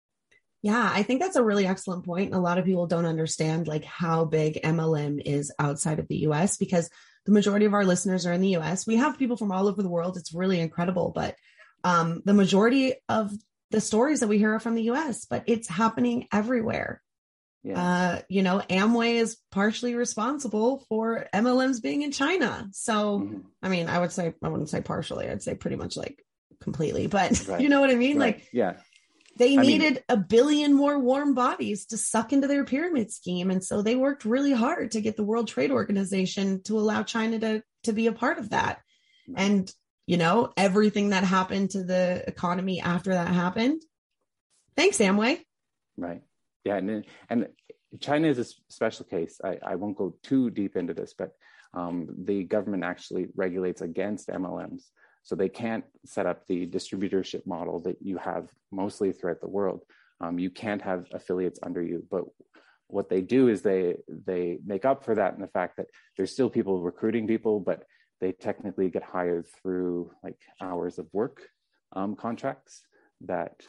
Yeah, I think that's a really excellent point. A lot of people don't understand like how big M L M is outside of the U S because the majority of our listeners are in the U S. We have people from all over the world. It's really incredible, but um, the majority of the stories that we hear are from the U S, but it's happening everywhere. Yeah. Uh, you know, Amway is partially responsible for M L Ms being in China. So, mm-hmm. I mean, I would say, I wouldn't say partially, I'd say pretty much like completely, but right. you know what I mean? Right. Like, yeah. They I needed mean, a billion more warm bodies to suck into their pyramid scheme. And so they worked really hard to get the World Trade Organization to allow China to, to be a part of that. Right. And, you know, everything that happened to the economy after that happened. Thanks, Amway. Right. Yeah. And, and China is a special case. I, I won't go too deep into this, but um, the government actually regulates against M L Ms. So they can't set up the distributorship model that you have mostly throughout the world. Um, you can't have affiliates under you. But what they do is they they make up for that in the fact that there's still people recruiting people, but they technically get hired through like hours of work um, contracts that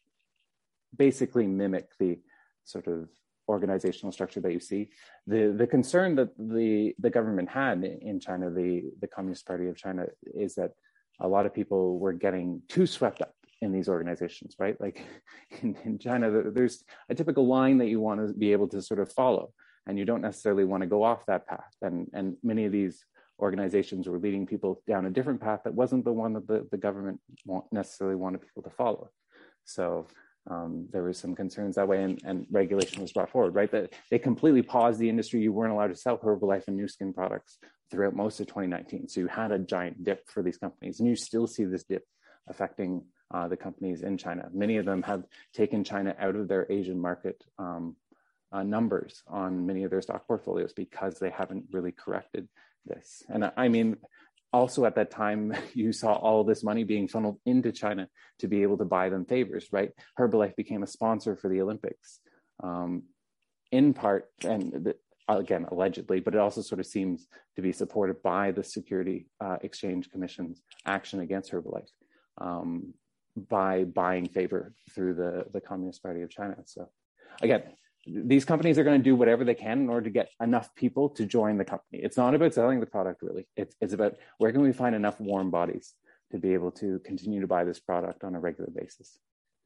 basically mimic the sort of organizational structure that you see. The the concern that the the government had in China, the the Communist Party of China, is that a lot of people were getting too swept up in these organizations, right? Like in, in China, there's a typical line that you want to be able to sort of follow, and you don't necessarily want to go off that path. And, and many of these organizations were leading people down a different path that wasn't the one that the, the government want, necessarily wanted people to follow. So um, there was some concerns that way, and, and regulation was brought forward, right? That they completely paused the industry. You weren't allowed to sell Herbalife and Nu Skin products throughout most of twenty nineteen. So you had a giant dip for these companies, and you still see this dip affecting uh, the companies in China. Many of them have taken China out of their Asian market um, uh, numbers on many of their stock portfolios because they haven't really corrected this. And I mean, also at that time, you saw all this money being funneled into China to be able to buy them favors, right? Herbalife became a sponsor for the Olympics um, in part, and the, again, allegedly, but it also sort of seems to be supported by the Security uh, Exchange Commission's action against Herbalife um, by buying favor through the, the Communist Party of China. So again, these companies are going to do whatever they can in order to get enough people to join the company. It's not about selling the product, really. It's, it's about where can we find enough warm bodies to be able to continue to buy this product on a regular basis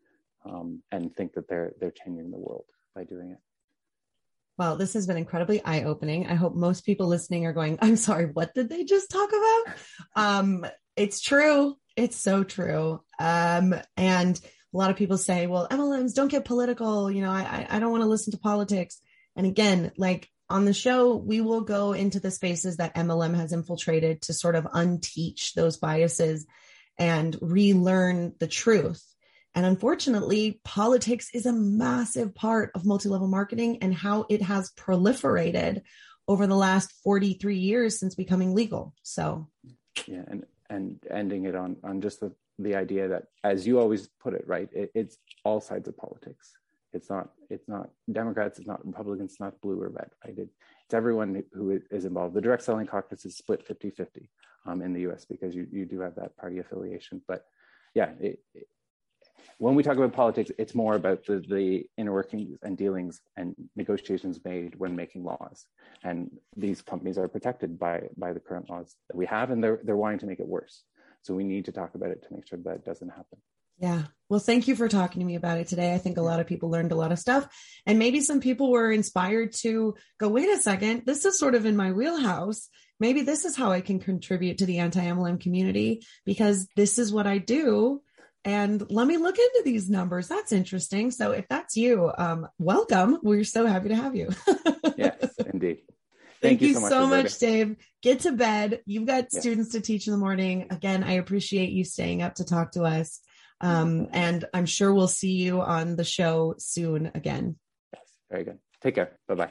um, and think that they're they're changing the world by doing it. Well, this has been incredibly eye-opening. I hope most people listening are going, I'm sorry, what did they just talk about? Um, it's true. It's so true. Um, and a lot of people say, well, M L Ms don't get political. You know, I, I don't want to listen to politics. And again, like on the show, we will go into the spaces that M L M has infiltrated to sort of unteach those biases and relearn the truth. And unfortunately, politics is a massive part of multi-level marketing and how it has proliferated over the last forty-three years since becoming legal. So, yeah, and and ending it on on just the the idea that, as you always put it, right, it, it's all sides of politics. It's not it's not Democrats, it's not Republicans, it's not blue or red, right? It, it's everyone who is involved. The direct selling caucus is split fifty-fifty um, in the U S because you you do have that party affiliation, but yeah. It, it, When we talk about politics, it's more about the, the inner workings and dealings and negotiations made when making laws. And these companies are protected by, by the current laws that we have, and they're, they're wanting to make it worse. So we need to talk about it to make sure that it doesn't happen. Yeah. Well, thank you for talking to me about it today. I think a lot of people learned a lot of stuff, and maybe some people were inspired to go, wait a second, this is sort of in my wheelhouse. Maybe this is how I can contribute to the anti-M L M community, because this is what I do. And let me look into these numbers. That's interesting. So if that's you, um, welcome. We're so happy to have you. Yes, indeed. Thank, Thank you, you so much, so much, Dave. Get to bed. You've got yes. students to teach in the morning. Again, I appreciate you staying up to talk to us. Um, and I'm sure we'll see you on the show soon again. Yes, very good. Take care. Bye-bye.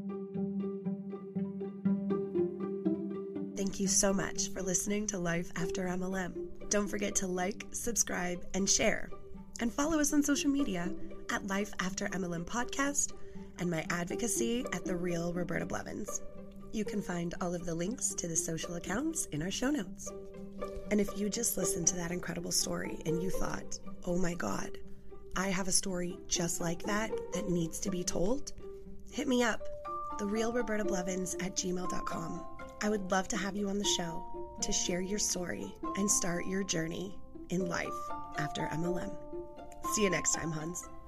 Thank you so much for listening to Life After M L M. Don't forget to like, subscribe, and share. And follow us on social media at Life After M L M Podcast and my advocacy at The Real Roberta Blevins. You can find all of the links to the social accounts in our show notes. And if you just listened to that incredible story and you thought, oh my God, I have a story just like that that needs to be told, hit me up, therealrobertablevins at gmail dot com. I would love to have you on the show to share your story and start your journey in life after M L M. See you next time, Huns.